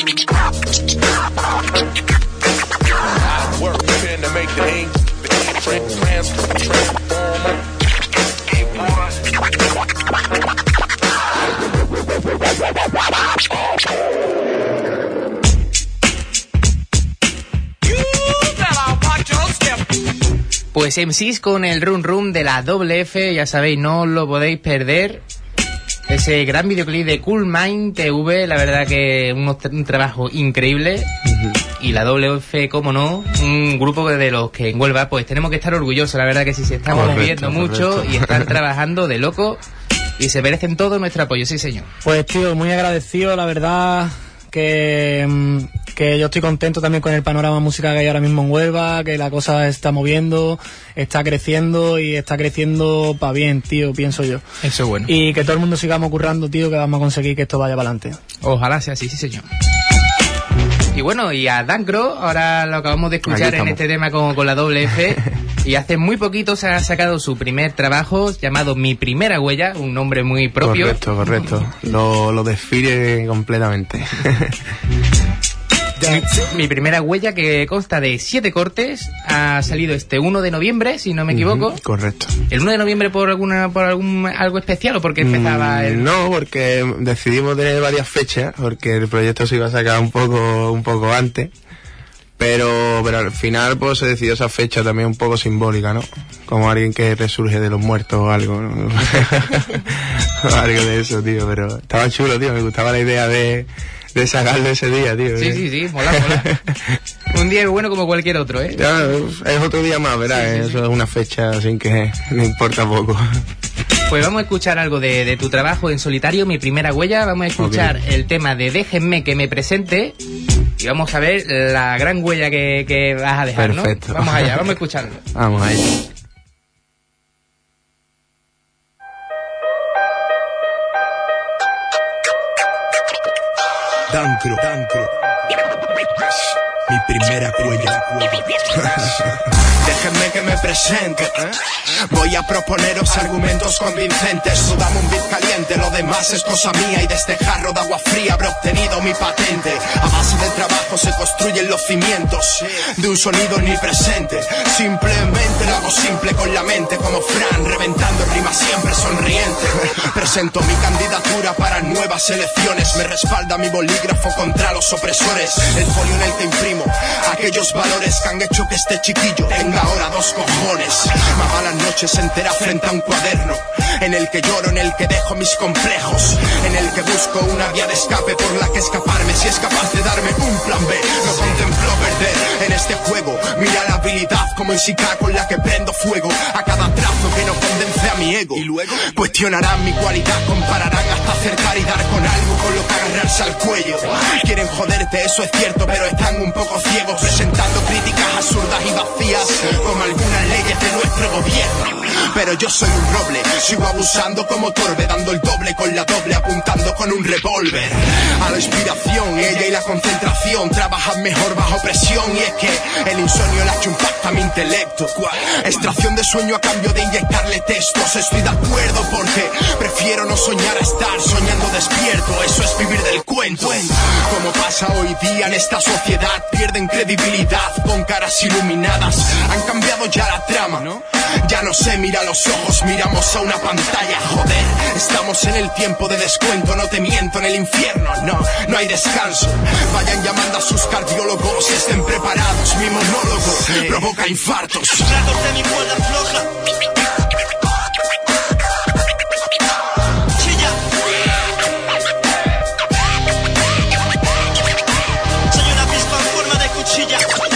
Pues MCs con el Run Run de la WF, ya sabéis, no os lo podéis perder. Ese gran videoclip de Cool Mind TV, la verdad que un trabajo increíble. Y la WF, como no, un grupo de los que en Huelva pues tenemos que estar orgullosos, la verdad que sí, se están moviendo mucho y están trabajando de loco y se merecen todo nuestro apoyo, sí señor. Pues tío, muy agradecido, la verdad que yo estoy contento también con el panorama musical que hay ahora mismo en Huelva, que la cosa está moviendo, está creciendo y está creciendo para bien, tío, pienso yo. Eso es bueno. Y que todo el mundo sigamos currando, tío, que vamos a conseguir que esto vaya para adelante. Ojalá sea así, sí señor. Y bueno, y a Dan Crow, ahora lo acabamos de escuchar en este tema con la WF, y hace muy poquito se ha sacado su primer trabajo llamado Mi Primera Huella, un nombre muy propio. Correcto, lo define completamente. Mi Primera Huella, que consta de 7 cortes, ha salido este 1 de noviembre, si no me equivoco. Correcto. ¿El 1 de noviembre por algo especial o porque empezaba el...? No, porque decidimos tener varias fechas, porque el proyecto se iba a sacar un poco antes, pero al final pues se decidió esa fecha también un poco simbólica, ¿no? Como alguien que resurge de los muertos o algo, ¿no? Algo de eso, tío, pero estaba chulo, tío, me gustaba la idea de sacarlo ese día, tío. Sí, mola. Un día bueno como cualquier otro, ¿eh? Ya, es otro día más, ¿verdad? Sí. Eso es una fecha así que me importa poco. Pues vamos a escuchar algo de tu trabajo en solitario, Mi Primera Huella. Vamos a escuchar el tema de Déjenme que me presente y vamos a ver la gran huella que vas a dejar, perfecto, ¿no? Vamos allá, vamos a escucharlo. Vamos allá. Dancro, mi primera huella. Déjenme que me presente, voy a proponeros argumentos convincentes. Tú dame un beat caliente, lo demás es cosa mía. Y de este jarro de agua fría habré obtenido mi patente. A base de trabajo se construyen los cimientos de un sonido omnipresente. Simplemente lo hago simple con la mente, como Fran, reventando rimas siempre sonriente. Presento mi candidatura para nuevas elecciones. Me respalda mi bolígrafo contra los opresores. El folio en el que imprimo aquellos valores que han hecho que este chiquillo tenga ahora 2 cojones. Mamá las noches entera frente a un cuaderno en el que lloro, en el que dejo mis complejos, en el que busco una vía de escape por la que escaparme. Si es capaz de darme un plan B, no contemplo perder en este juego. Mira la habilidad como en Sika con la que prendo fuego a cada trazo que no convence a mi ego. Y luego cuestionarán mi cualidad, compararán hasta acertar y dar con algo con lo que agarrarse al cuello. Quieren joderte, eso es cierto, pero están un poco ciegos, presentando críticas absurdas y vacías como algunas leyes de nuestro gobierno. Pero yo soy un roble, sigo abusando como Torbe, dando el doble con la doble, apuntando con un revólver a la inspiración. Ella y la concentración trabajan mejor bajo presión, y es que el insomnio le ha hecho un pacto a mi intelecto. Extracción de sueño a cambio de inyectarle textos. Estoy de acuerdo porque prefiero no soñar a estar soñando despierto. Eso es vivir del cuento. Como pasa hoy día en esta sociedad, pierden credibilidad con caras iluminadas. Han cambiado ya la trama, ¿no? Ya no se mira a los ojos, miramos a una pantalla. Joder, estamos en el tiempo de descuento. No te miento, en el infierno no hay descanso. Vayan llamando a sus cardiólogos y estén preparados. Mi monólogo provoca infartos. Ratos de mi cuerda floja. Chilla. Soy una pispa en forma de cuchilla.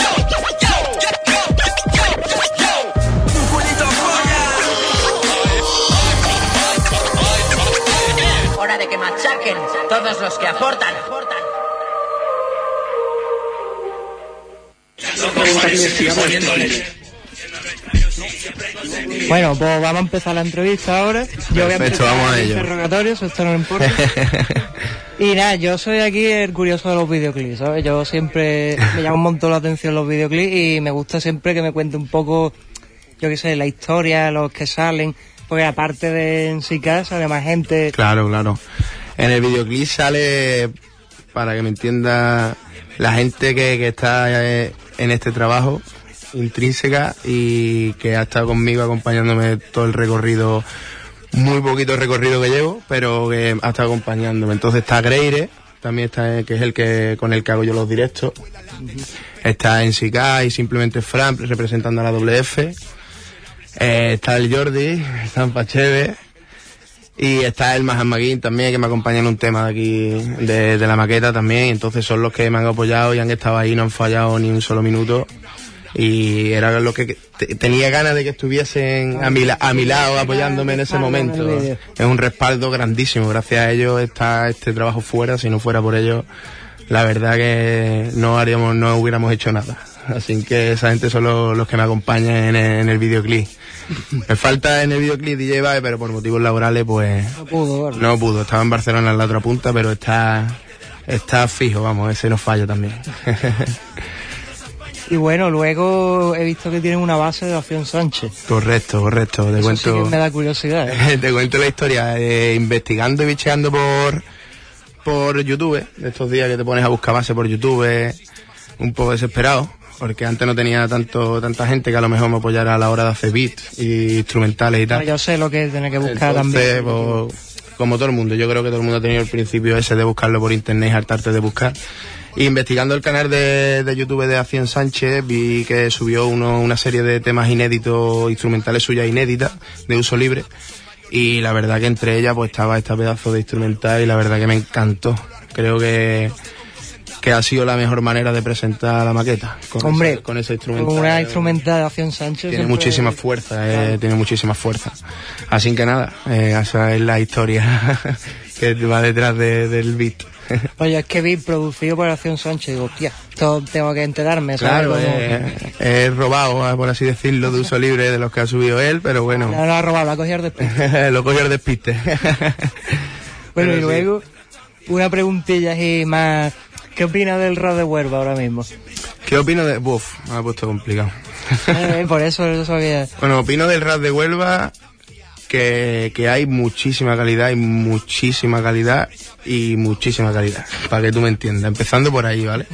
Hora de que machaquen todos los que aportan. Bueno, pues vamos a empezar la entrevista ahora. Yo voy a empezar el interrogatorio, esto no me importa. Y nada, yo soy aquí el curioso de los videoclips, ¿sabes? Yo siempre me llama un montón la atención los videoclips y me gusta siempre que me cuente un poco, yo qué sé, la historia, los que salen, porque aparte de en sí casa, además gente... Claro. En el videoclip sale, para que me entienda la gente que está en este trabajo, Intrínseca, y que ha estado conmigo acompañándome todo el recorrido, muy poquito recorrido que llevo, pero que ha estado acompañándome. Entonces está Greire, también está, que es el con el que hago yo los directos. Está en Sica y Simplemente Fran representando a la WF. Está el Jordi, está en Pacheve. Y está el Mahamagin también, que me acompaña en un tema de aquí, de la maqueta también. Entonces son los que me han apoyado y han estado ahí, no han fallado ni un solo minuto. Y era lo que tenía ganas de que estuviesen a mi lado apoyándome en ese momento. Es un respaldo grandísimo. Gracias a ellos está este trabajo fuera. Si no fuera por ellos, la verdad que no hubiéramos hecho nada. Así que esa gente son los que me acompañan en el videoclip. Me falta en el videoclip DJ Bae, pero por motivos laborales pues no pudo. Estaba en Barcelona en la otra punta, pero está fijo, vamos, ese no falla también. Y bueno, luego he visto que tienen una base de Acción Sánchez. Correcto. Te cuento. Sí que me da curiosidad. Te cuento la historia. Investigando y bicheando por YouTube, de estos días que te pones a buscar base por YouTube, un poco desesperado, porque antes no tenía tanta gente que a lo mejor me apoyara a la hora de hacer beats y instrumentales y tal. No, yo sé lo que tener que buscar. Entonces, también. Pues, como todo el mundo, yo creo que todo el mundo ha tenido el principio ese de buscarlo por internet y hartarte de buscar. Y investigando el canal de YouTube de Acción Sánchez, vi que subió una serie de temas inéditos, instrumentales suyas inéditas, de uso libre. Y la verdad que entre ellas pues estaba este pedazo de instrumental y la verdad que me encantó. Creo que ha sido la mejor manera de presentar la maqueta. Con ese instrumental. Con una instrumental de Acción Sánchez. Tiene muchísima fuerza, tiene muchísima fuerza. Así que nada, esa es la historia que va detrás del beat. Oye, es que vi producido por Acción Sánchez, digo, hostia, esto tengo que enterarme, ¿sabes? Claro, es robado, por así decirlo, de uso libre de los que ha subido él, pero bueno. No lo ha robado, lo ha cogido al despiste. Lo cogió al despiste. Bueno, pero y luego, una preguntilla así más, ¿qué opinas del rap de Huelva ahora mismo? ¿Qué opino de...? Me ha puesto complicado. Por eso sabía. Bueno, opino del rap de Huelva que hay muchísima calidad y muchísima calidad, para que tú me entiendas, empezando por ahí, ¿vale?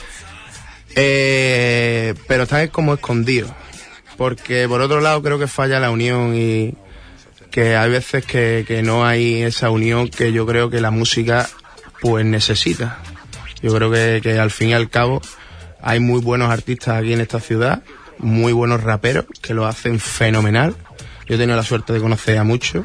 Pero está como escondido, porque por otro lado creo que falla la unión y que hay veces que no hay esa unión que yo creo que la música pues necesita. Yo creo que al fin y al cabo hay muy buenos artistas aquí en esta ciudad, muy buenos raperos que lo hacen fenomenal. Yo he tenido la suerte de conocer a muchos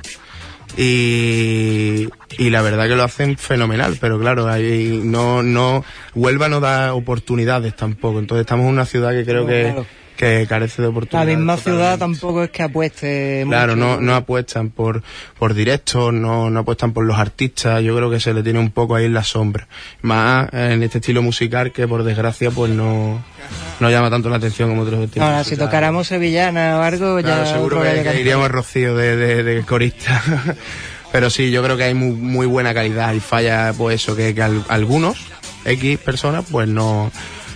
y la verdad que lo hacen fenomenal, pero claro, ahí Huelva no da oportunidades tampoco, entonces estamos en una ciudad que creo que carece de oportunidades. La misma ciudad tampoco es que apueste claro, mucho. no apuestan por directos, no apuestan por los artistas, yo creo que se le tiene un poco ahí en la sombra, más en este estilo musical que por desgracia pues no llama tanto la atención como otros estilos. Ahora, si tocáramos sevillana o algo, claro, ya seguro que iríamos Rocío de corista. Pero sí, yo creo que hay muy buena calidad y falla pues eso, que algunos X personas pues no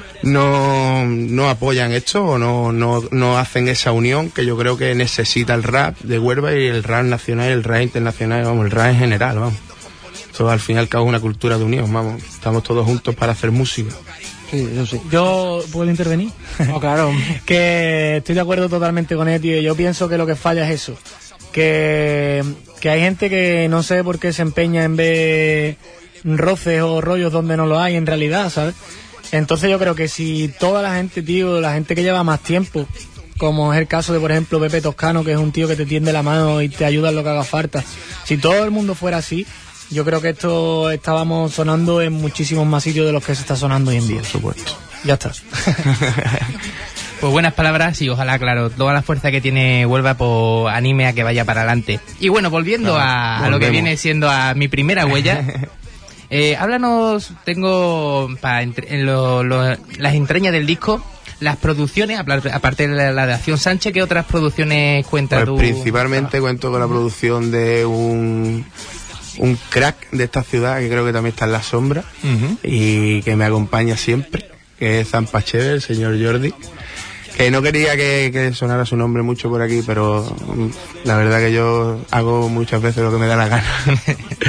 apoyan esto o no hacen esa unión que yo creo que necesita el rap de Huelva y el rap nacional y el rap internacional, vamos, el rap en general, vamos. Esto al fin y al cabo es una cultura de unión, vamos, estamos todos juntos para hacer música. Sí, eso sí. ¿Yo puedo intervenir? No, claro. Que estoy de acuerdo totalmente con él, tío. Yo pienso que lo que falla es eso. Que hay gente que no sé por qué se empeña en ver roces o rollos donde no lo hay en realidad, ¿sabes? Entonces yo creo que si toda la gente, tío, la gente que lleva más tiempo, como es el caso de, por ejemplo, Pepe Toscano, que es un tío que te tiende la mano y te ayuda en lo que haga falta, si todo el mundo fuera así, yo creo que esto estábamos sonando en muchísimos más sitios de los que se está sonando hoy en día. Por supuesto. Ya está. Pues buenas palabras y ojalá, claro, toda la fuerza que tiene Huelva pues anime a que vaya para adelante. Y bueno, volviendo a lo que viene siendo a mi primera huella, háblanos, tengo las entrañas del disco, las producciones, aparte de la de Acción Sánchez, ¿qué otras producciones cuentas tú? Principalmente cuento con la producción de un crack de esta ciudad que creo que también está en la sombra y que me acompaña siempre, que es Zampacheve, el señor Jordi, que no quería que sonara su nombre mucho por aquí, pero la verdad que yo hago muchas veces lo que me da la gana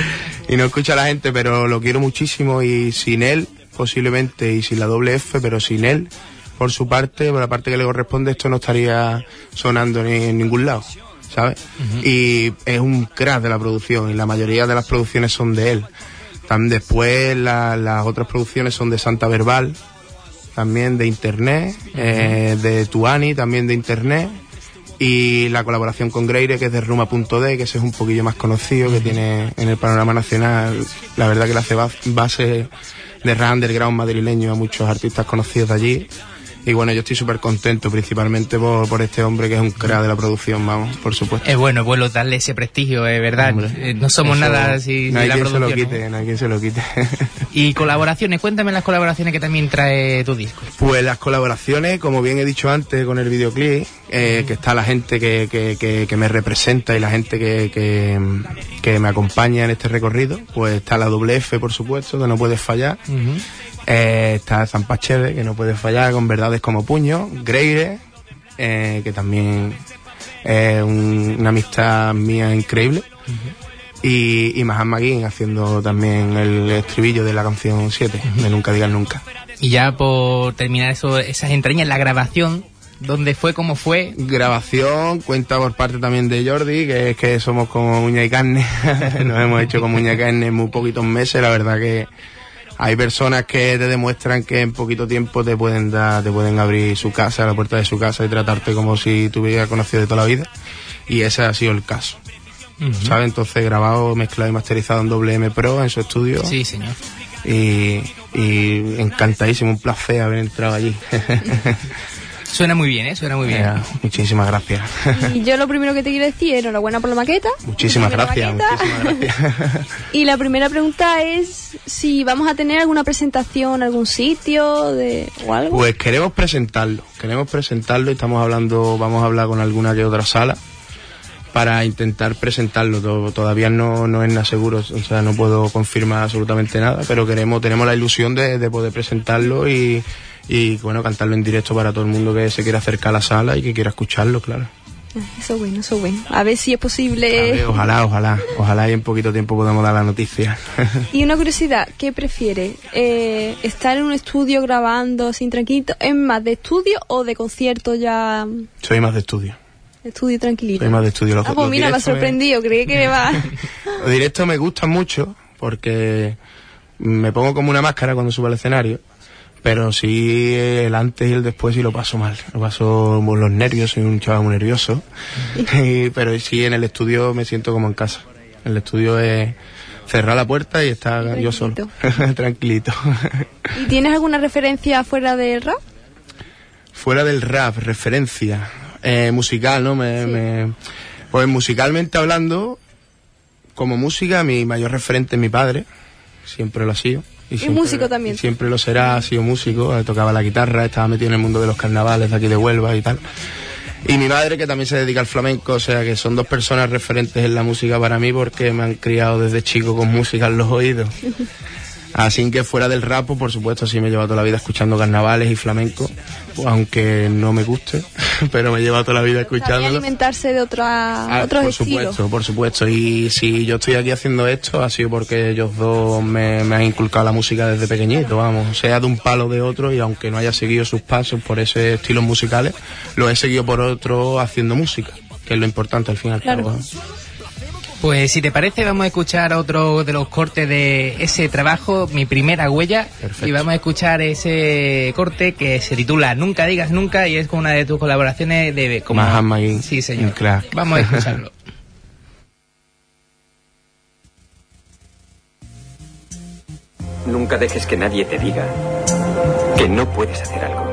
y no escucha a la gente, pero lo quiero muchísimo y sin él, posiblemente, y sin la doble F, pero sin él, por su parte, por la parte que le corresponde, esto no estaría sonando ni en ningún lado, ¿sabes? Y es un crack de la producción y la mayoría de las producciones son de él. Después las otras producciones son de Santa Verbal, también de Internet, de Tuani, también de Internet, y la colaboración con Greire, que es de Ruma.d, que ese es un poquillo más conocido, que tiene en el panorama nacional, la verdad que le hace base de rap underground madrileño a muchos artistas conocidos de allí. Y bueno, yo estoy súper contento, principalmente por este hombre que es un crack de la producción, vamos, por supuesto. Es bueno darle ese prestigio, es verdad. No somos nada si no hay la quien producción. Se lo quite, no hay quien se lo quite. Y colaboraciones, cuéntame las colaboraciones que también trae tu disco. Pues las colaboraciones, como bien he dicho antes con el videoclip, que está la gente que me representa y la gente que me acompaña en este recorrido, pues está la doble F, por supuesto, que no puede fallar. Está Zampacheve, que no puede fallar, con Verdades como Puño, Greire, que también es una amistad mía increíble, y Mahatma King haciendo también el estribillo de la canción 7, de Nunca Digas Nunca. Y ya por terminar esas entrañas, la grabación, ¿dónde fue, cómo fue? Grabación, cuenta por parte también de Jordi, que es que somos como uña y carne, nos hemos hecho como uña y carne en muy poquitos meses, la verdad que hay personas que te demuestran que en poquito tiempo te pueden abrir su casa, la puerta de su casa y tratarte como si te hubieras conocido de toda la vida. Y ese ha sido el caso. ¿Sabes? Entonces grabado, mezclado y masterizado en WM Pro en su estudio. Sí, señor. Y encantadísimo, un placer haber entrado allí. Suena muy bien, suena muy bien. Muchísimas gracias. Y yo lo primero que te quiero decir, enhorabuena por la maqueta. Muchísimas gracias. Y la primera pregunta es si vamos a tener alguna presentación, algún sitio o algo. Pues queremos presentarlo y vamos a hablar con alguna que otra sala para intentar presentarlo. Todavía no es nada seguro, o sea, no puedo confirmar absolutamente nada, pero tenemos la ilusión de poder presentarlo y bueno, cantarlo en directo para todo el mundo que se quiera acercar a la sala y que quiera escucharlo, claro. Eso es bueno. A ver si es posible. Ver, ojalá y en poquito tiempo podamos dar la noticia. Y una curiosidad, ¿qué prefieres? ¿Estar en un estudio grabando sin tranquilito? ¿Es más de estudio o de concierto ya? Soy más de estudio. Estudio tranquilito. Soy más de estudio. Pues mira, me ha sorprendido, creí que va. Los directos me gustan mucho porque me pongo como una máscara cuando subo al escenario. Pero sí, el antes y el después sí lo paso mal. Lo paso por los nervios, soy un chaval muy nervioso. Pero sí, en el estudio me siento como en casa. El estudio es cerrar la puerta y estar yo solo. Tranquilito. ¿Y tienes alguna referencia fuera del rap? Fuera del rap, referencia musical, ¿no? Pues musicalmente hablando, como música, mi mayor referente es mi padre. Siempre lo ha sido. Y músico también. Siempre lo será, ha sido músico, tocaba la guitarra, estaba metido en el mundo de los carnavales de aquí de Huelva y tal. Y mi madre, que también se dedica al flamenco, o sea que son dos personas referentes en la música para mí porque me han criado desde chico con música en los oídos. Así que fuera del rap, por supuesto, sí me he llevado toda la vida escuchando carnavales y flamenco, pues, aunque no me guste, pero me he llevado toda la vida escuchándolo. Alimentarse de otros estilos. Por supuesto. Y si yo estoy aquí haciendo esto, ha sido porque ellos dos me han inculcado la música desde pequeñito, vamos, sea de un palo o de otro, y aunque no haya seguido sus pasos por ese estilos musicales, lo he seguido por otro haciendo música, que es lo importante al final. Claro. Pues si te parece, vamos a escuchar otro de los cortes de ese trabajo, Mi Primera Huella. Perfecto. Y vamos a escuchar ese corte que se titula Nunca Digas Nunca y es con una de tus colaboraciones de como Mahatma King. Sí, señor. Claro. Vamos a escucharlo. Nunca dejes que nadie te diga que no puedes hacer algo.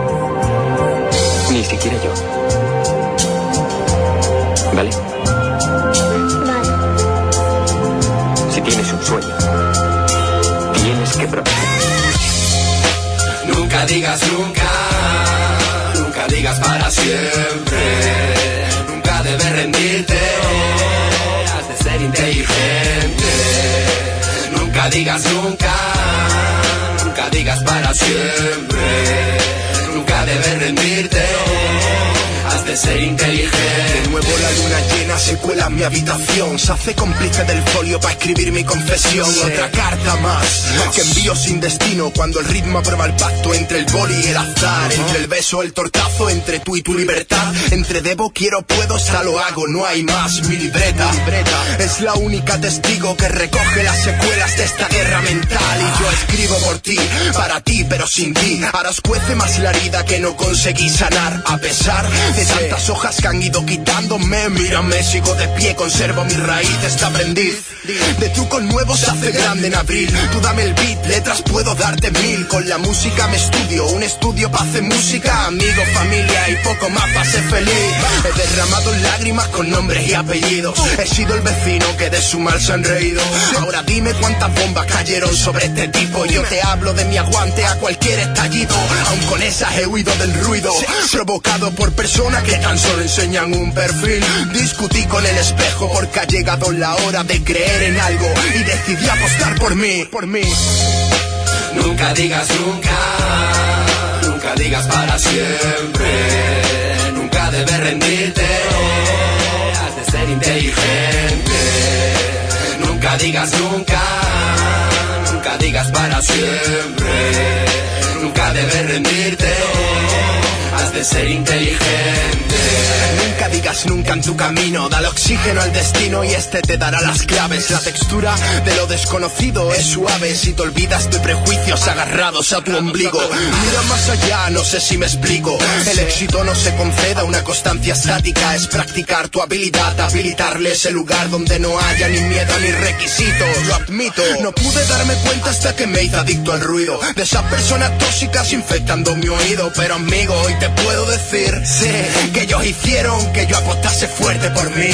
Ni siquiera yo. ¿Vale? Si tienes un sueño, tienes que proteger. Nunca digas nunca, nunca digas para siempre. Nunca debes rendirte, has de ser inteligente. Nunca digas nunca, nunca digas para siempre. Nunca debes rendirte, has de ser inteligente. nuevo la luna llena se cuela en mi habitación. Se hace cómplice del folio para escribir mi confesión. Otra carta más que envío sin destino, cuando el ritmo aprueba el pacto entre el boli y el azar. Entre el beso, el tortazo, entre tú y tu libertad. Entre debo, quiero, puedo, hasta lo hago, no hay más. Mi libreta es la única testigo que recoge las secuelas de esta guerra mental. Y yo escribo por ti, para ti, pero sin ti. Ahora os cuece más la herida que no conseguí sanar. A pesar de tantas hojas que han ido quitándome, mírame, sigo de pie, conservo mi raíz, esta aprendiz. De trucos nuevos se hace grande en abril. Tú dame el beat, letras puedo darte 1000. Con la música me estudio, un estudio para hacer música. Amigos, familia y poco más para ser feliz. He derramado lágrimas con nombres y apellidos. He sido el vecino que de su mal se han reído. Ahora dime cuántas bombas cayeron sobre este tipo. Yo te hablo de mi aguante a cualquier estallido. Aun con esas he huido del ruido provocado por personas que tan solo enseñan un perfil. Discutí con el espejo porque ha llegado la hora de creer en algo y decidí apostar por mí. Nunca digas nunca, nunca digas para siempre. Nunca debes rendirte, has de ser inteligente. Nunca digas nunca, nunca digas para siempre. Nunca debes rendirte, has de ser inteligente. Nunca digas nunca en tu camino, dale oxígeno al destino y este te dará las claves. La textura de lo desconocido es suave si te olvidas de prejuicios agarrados a tu ombligo. Mira más allá, no sé si me explico. El éxito no se conceda una constancia estática, es practicar tu habilidad, habilitarle ese lugar donde no haya ni miedo ni requisitos. Lo admito, no pude darme cuenta hasta que me hice adicto al ruido de esas personas tóxicas infectando mi oído. Pero amigo, hoy te puedo decir, sé que ellos hicieron que yo apostase fuerte por mí.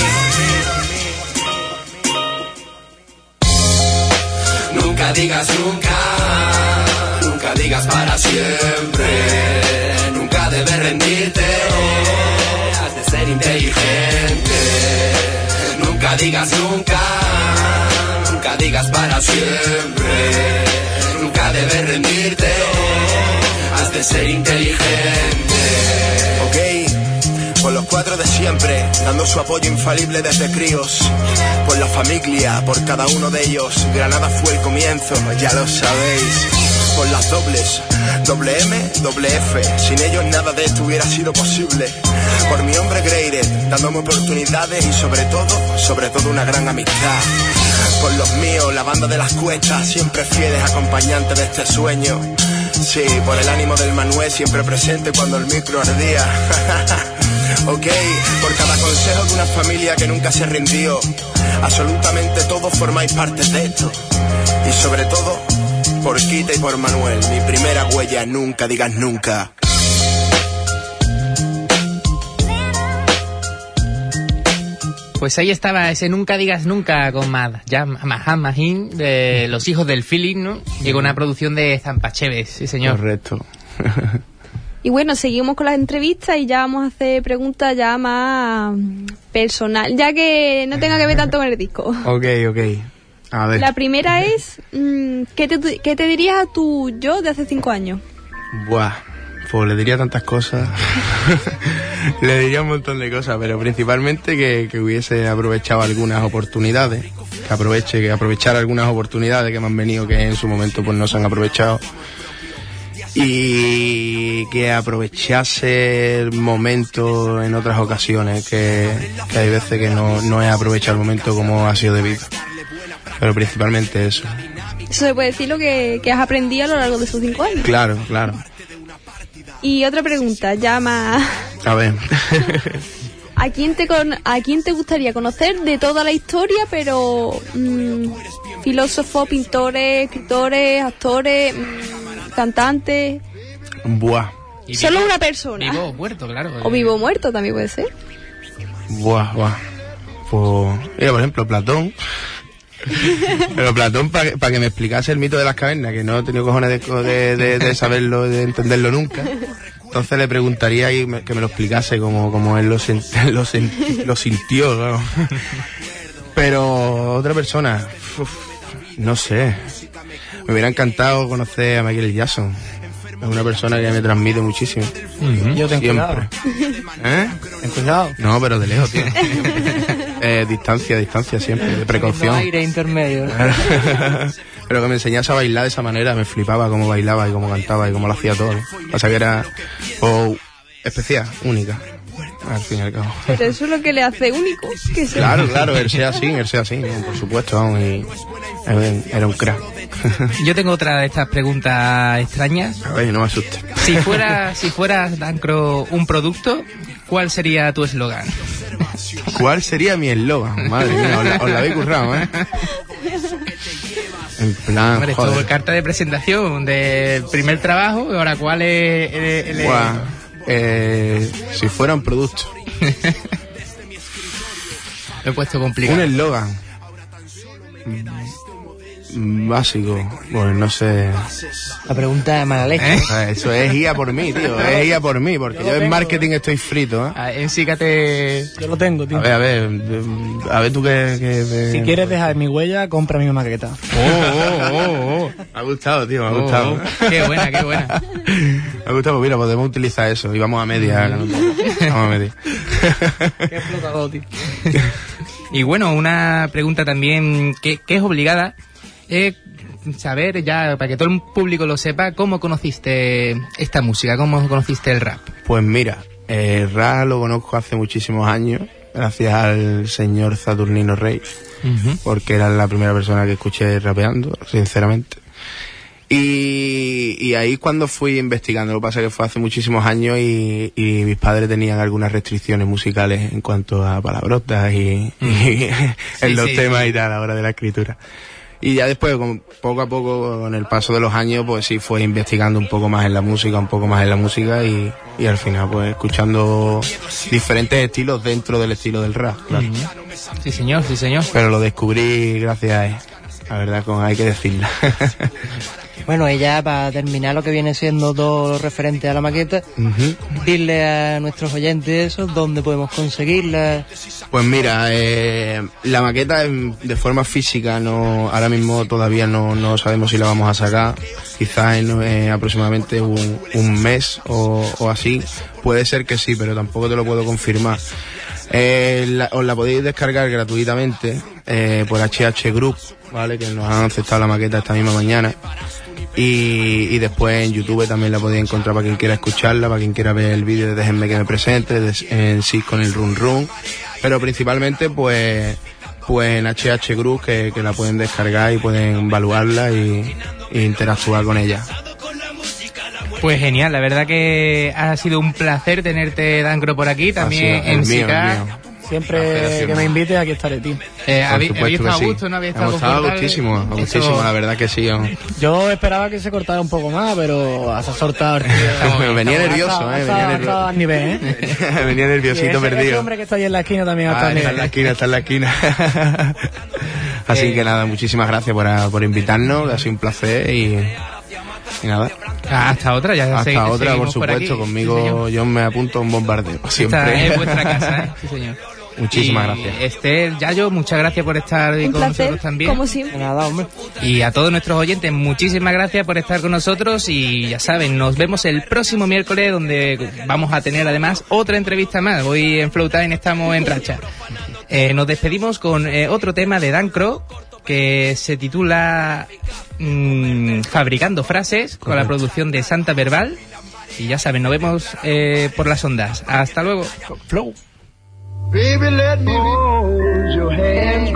Nunca digas nunca, nunca digas para siempre. Nunca debes rendirte, has de ser inteligente. Nunca digas nunca, nunca digas para siempre. Nunca debes rendirte, has de ser inteligente. Por los 4 de siempre, dando su apoyo infalible desde críos. Por la familia, por cada uno de ellos. Granada fue el comienzo, ya lo sabéis. Por las dobles, doble M, doble F. Sin ellos nada de esto hubiera sido posible. Por mi hombre Graded, dándome oportunidades y sobre todo una gran amistad. Por los míos, la banda de las cuestas, siempre fieles acompañantes de este sueño. Sí, por el ánimo del Manuel, siempre presente cuando el micro ardía. Ok, por cada consejo de una familia que nunca se rindió. Absolutamente todos formáis parte de esto. Y sobre todo, por Quita y por Manuel, mi primera huella, nunca digas nunca. Pues ahí estaba ese Nunca digas nunca con Mahamadin de Los hijos del feeling, ¿no? Llegó una producción de Zampacheves, sí señor. Correcto. Y bueno, seguimos con las entrevistas y ya vamos a hacer preguntas ya más personal, ya que no tenga que ver tanto con el disco. Ok. A ver. La primera es, ¿qué te dirías a tu yo de hace 5 años? Buah, pues le diría tantas cosas. Le diría un montón de cosas, pero principalmente que hubiese aprovechado algunas oportunidades, que aprovechara algunas oportunidades que me han venido que en su momento pues no se han aprovechado. Y que aprovechase el momento en otras ocasiones, que hay veces que no he aprovechado el momento como ha sido debido. Pero principalmente eso. Eso se puede decir lo que has aprendido a lo largo de esos 5 años. Claro. Y otra pregunta, ya más... A ver. ¿A quién te gustaría conocer de toda la historia, pero filósofos, pintores, escritores, actores, cantantes? Buah. Solo una persona. Vivo o muerto, claro. O vivo o muerto también puede ser. Buah. Pues, mira, por ejemplo, Platón. Pero Platón, para que me explicase el mito de las cavernas, que no he tenido cojones de saberlo, de entenderlo nunca. Entonces le preguntaría y que me lo explicase como él lo sintió, ¿no? Pero otra persona, no sé. Me hubiera encantado conocer a Michael Jackson. Es una persona que me transmite muchísimo. Yo ten cuidado. Ten cuidado. No, pero de lejos, tío. Distancia siempre, de precaución. Aire intermedio. Pero que me enseñase a bailar de esa manera, me flipaba cómo bailaba y cómo cantaba y cómo lo hacía todo. O sea que era especial, única, al fin y al cabo. Pero eso es lo que le hace único. Que Claro, él sea así, ¿no? Por supuesto, vamos, y era un crack. Yo tengo otra de estas preguntas extrañas. A ver, no me asustes. Si fueras, Dancro, un producto, ¿cuál sería tu eslogan? ¿Cuál sería mi eslogan? Madre mía, os la habéis currado, ¿eh? En plan, hombre, esto es carta de presentación del primer trabajo. Ahora, ¿cuál es si fuera un producto? Lo he puesto complicado. Un eslogan básico, pues no sé. La pregunta es mala leche. Eso es guía por mí, tío. Es guía por mí, porque yo en marketing estoy frito, ¿eh? En Sícate. Yo lo tengo, tío. A ver tú qué Si quieres dejar mi huella, compra mi maqueta. Me ha gustado, tío, me ha gustado. Qué buena. Me ha gustado, pues mira, podemos utilizar eso. Y vamos a media. Vamos a media. Qué explotado, tío. Y bueno, una pregunta también que es obligada. Saber ya, para que todo el público lo sepa, ¿cómo conociste esta música? ¿Cómo conociste el rap? Pues mira, el rap lo conozco hace muchísimos años, gracias al señor Saturnino Rey, porque era la primera persona que escuché rapeando, sinceramente. Y ahí cuando fui investigando, lo que pasa es que fue hace muchísimos años y mis padres tenían algunas restricciones musicales en cuanto a palabrotas y en los temas y tal, a la hora de la escritura. Y ya después, poco a poco, con el paso de los años, pues sí fue investigando un poco más en la música y al final pues escuchando diferentes estilos dentro del estilo del rap, claro. Sí señor. Pero lo descubrí gracias a él, la verdad, hay que decirla. Bueno, y ya para terminar lo que viene siendo todo lo referente a la maqueta, dile a nuestros oyentes eso, dónde podemos conseguirla. Pues mira, la maqueta de forma física ahora mismo todavía no sabemos si la vamos a sacar, quizás en aproximadamente un mes o así, puede ser que sí, pero tampoco te lo puedo confirmar. Os la podéis descargar gratuitamente por HH Group, ¿vale? Que nos han aceptado la maqueta esta misma mañana. Y después en YouTube también la podéis encontrar para quien quiera escucharla, para quien quiera ver el vídeo de Déjenme que me presente, en sí con el Run Run. Pero principalmente pues en HH Group que la pueden descargar y pueden evaluarla y interactuar con ella. Pues genial, la verdad que ha sido un placer tenerte, Dancro, por aquí, también en SICA. Siempre que me invites, aquí estaré, tío. ¿Habéis estado a gusto? ¿No habéis estado confortable? A gustísimo, la verdad que sí. Yo esperaba que se cortara un poco más, pero has soltado, tío. Venía nervioso, Venía al nivel, Venía nerviosito, perdido. Ese hombre que está ahí en la esquina también está en la esquina. Así que nada, muchísimas gracias por invitarnos, ha sido un placer y nada. Hasta otra, Hasta otra, por supuesto. Conmigo, sí, yo me apunto a un bombardeo. Siempre. Esta es vuestra casa, Sí, señor. Muchísimas gracias. Esther, Yayo, muchas gracias por estar con nosotros también. Como siempre. Nada, hombre. Y a todos nuestros oyentes, muchísimas gracias por estar con nosotros. Y ya saben, nos vemos el próximo miércoles, donde vamos a tener además otra entrevista más. Hoy en Flow Time estamos en racha. Nos despedimos con otro tema de Dancro, que se titula Fabricando Frases, con la producción de Santa Verbal. Y ya saben, nos vemos por las ondas. Hasta luego. Flow. Baby, let me hold your hand.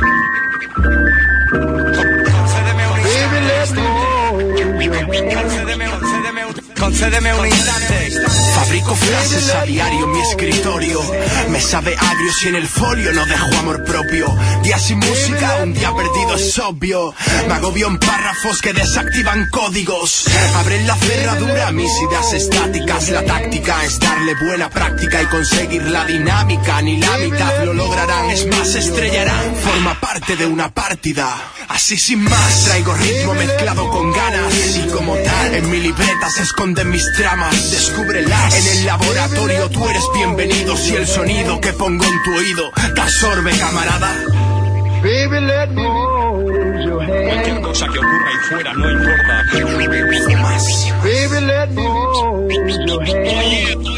Baby, let me hold your hand. Concédeme un instante. Fabrico frases a diario en mi escritorio. Me sabe agrio si en el folio no dejo amor propio. Día sin música, un día perdido es obvio. Me agobio en párrafos que desactivan códigos. Abren la cerradura mis ideas estáticas. La táctica es darle buena práctica y conseguir la dinámica. Ni la mitad lo lograrán, es más, estrellarán. Forma parte de una partida. Así sin más, traigo ritmo mezclado con ganas. Y como tal, en mi libreta se esconden mis tramas. Descúbrelas. En el laboratorio tú eres bienvenido. Si el sonido que pongo en tu oído te absorbe, camarada. Baby, let me hold your hand. Cualquier cosa que ocurra ahí fuera no importa. Baby, let me hold your hand.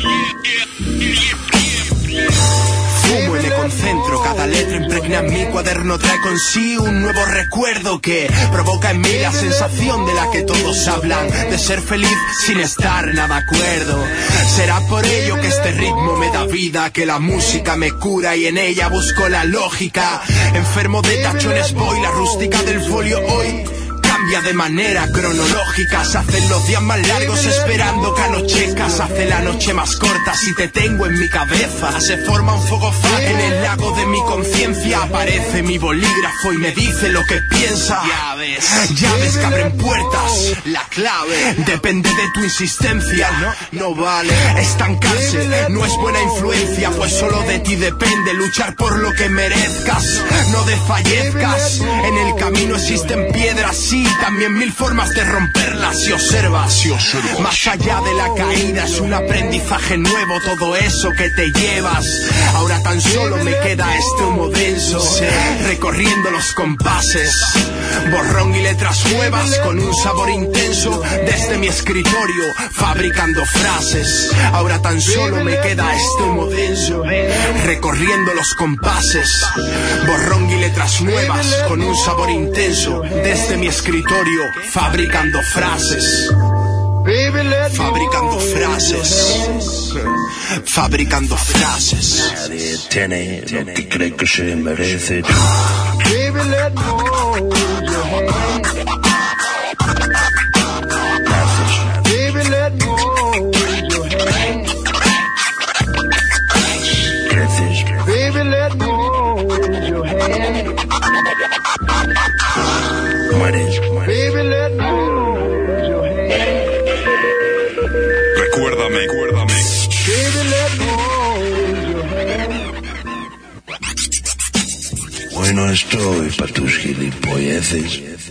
Fumo y me concentro, cada letra impregna en mi cuaderno, trae consigo un nuevo recuerdo que provoca en mí la sensación de la que todos hablan, de ser feliz sin estar nada de acuerdo. Será por ello que este ritmo me da vida, que la música me cura y en ella busco la lógica. Enfermo de tachones voy, la rústica del folio hoy cambia de manera cronológica. Se hacen los días más largos esperando que anochezca. Se hace la noche más corta si te tengo en mi cabeza. Se forma un fuego fat en el lago de mi conciencia. Aparece mi bolígrafo y me dice lo que piensa. Llaves que abren puertas. La clave depende de tu insistencia. No vale estancarse, no es buena influencia, pues solo de ti depende luchar por lo que merezcas. No desfallezcas, en el camino existen piedras, sí, también mil formas de romperlas. Si observas, más allá de la caída es un aprendizaje nuevo todo eso que te llevas. Ahora tan solo me queda este humo denso, recorriendo los compases, borrón y letras nuevas con un sabor intenso desde mi escritorio, fabricando frases. Ahora tan solo me queda este humo denso, recorriendo los compases, borrón y letras nuevas con un sabor intenso desde mi escritorio, fabricando frases. Fabricando frases. Fabricando frases. Nadie tiene lo que cree que se merece. Baby, let me hold your hand. Baby, let me hold your hand. Creces. Baby, let me hold your hand. Mueres. Baby, let me hold your hand. Recuérdame. Baby, let me hold your hand. Bueno estoy pa' tus gilipolleces.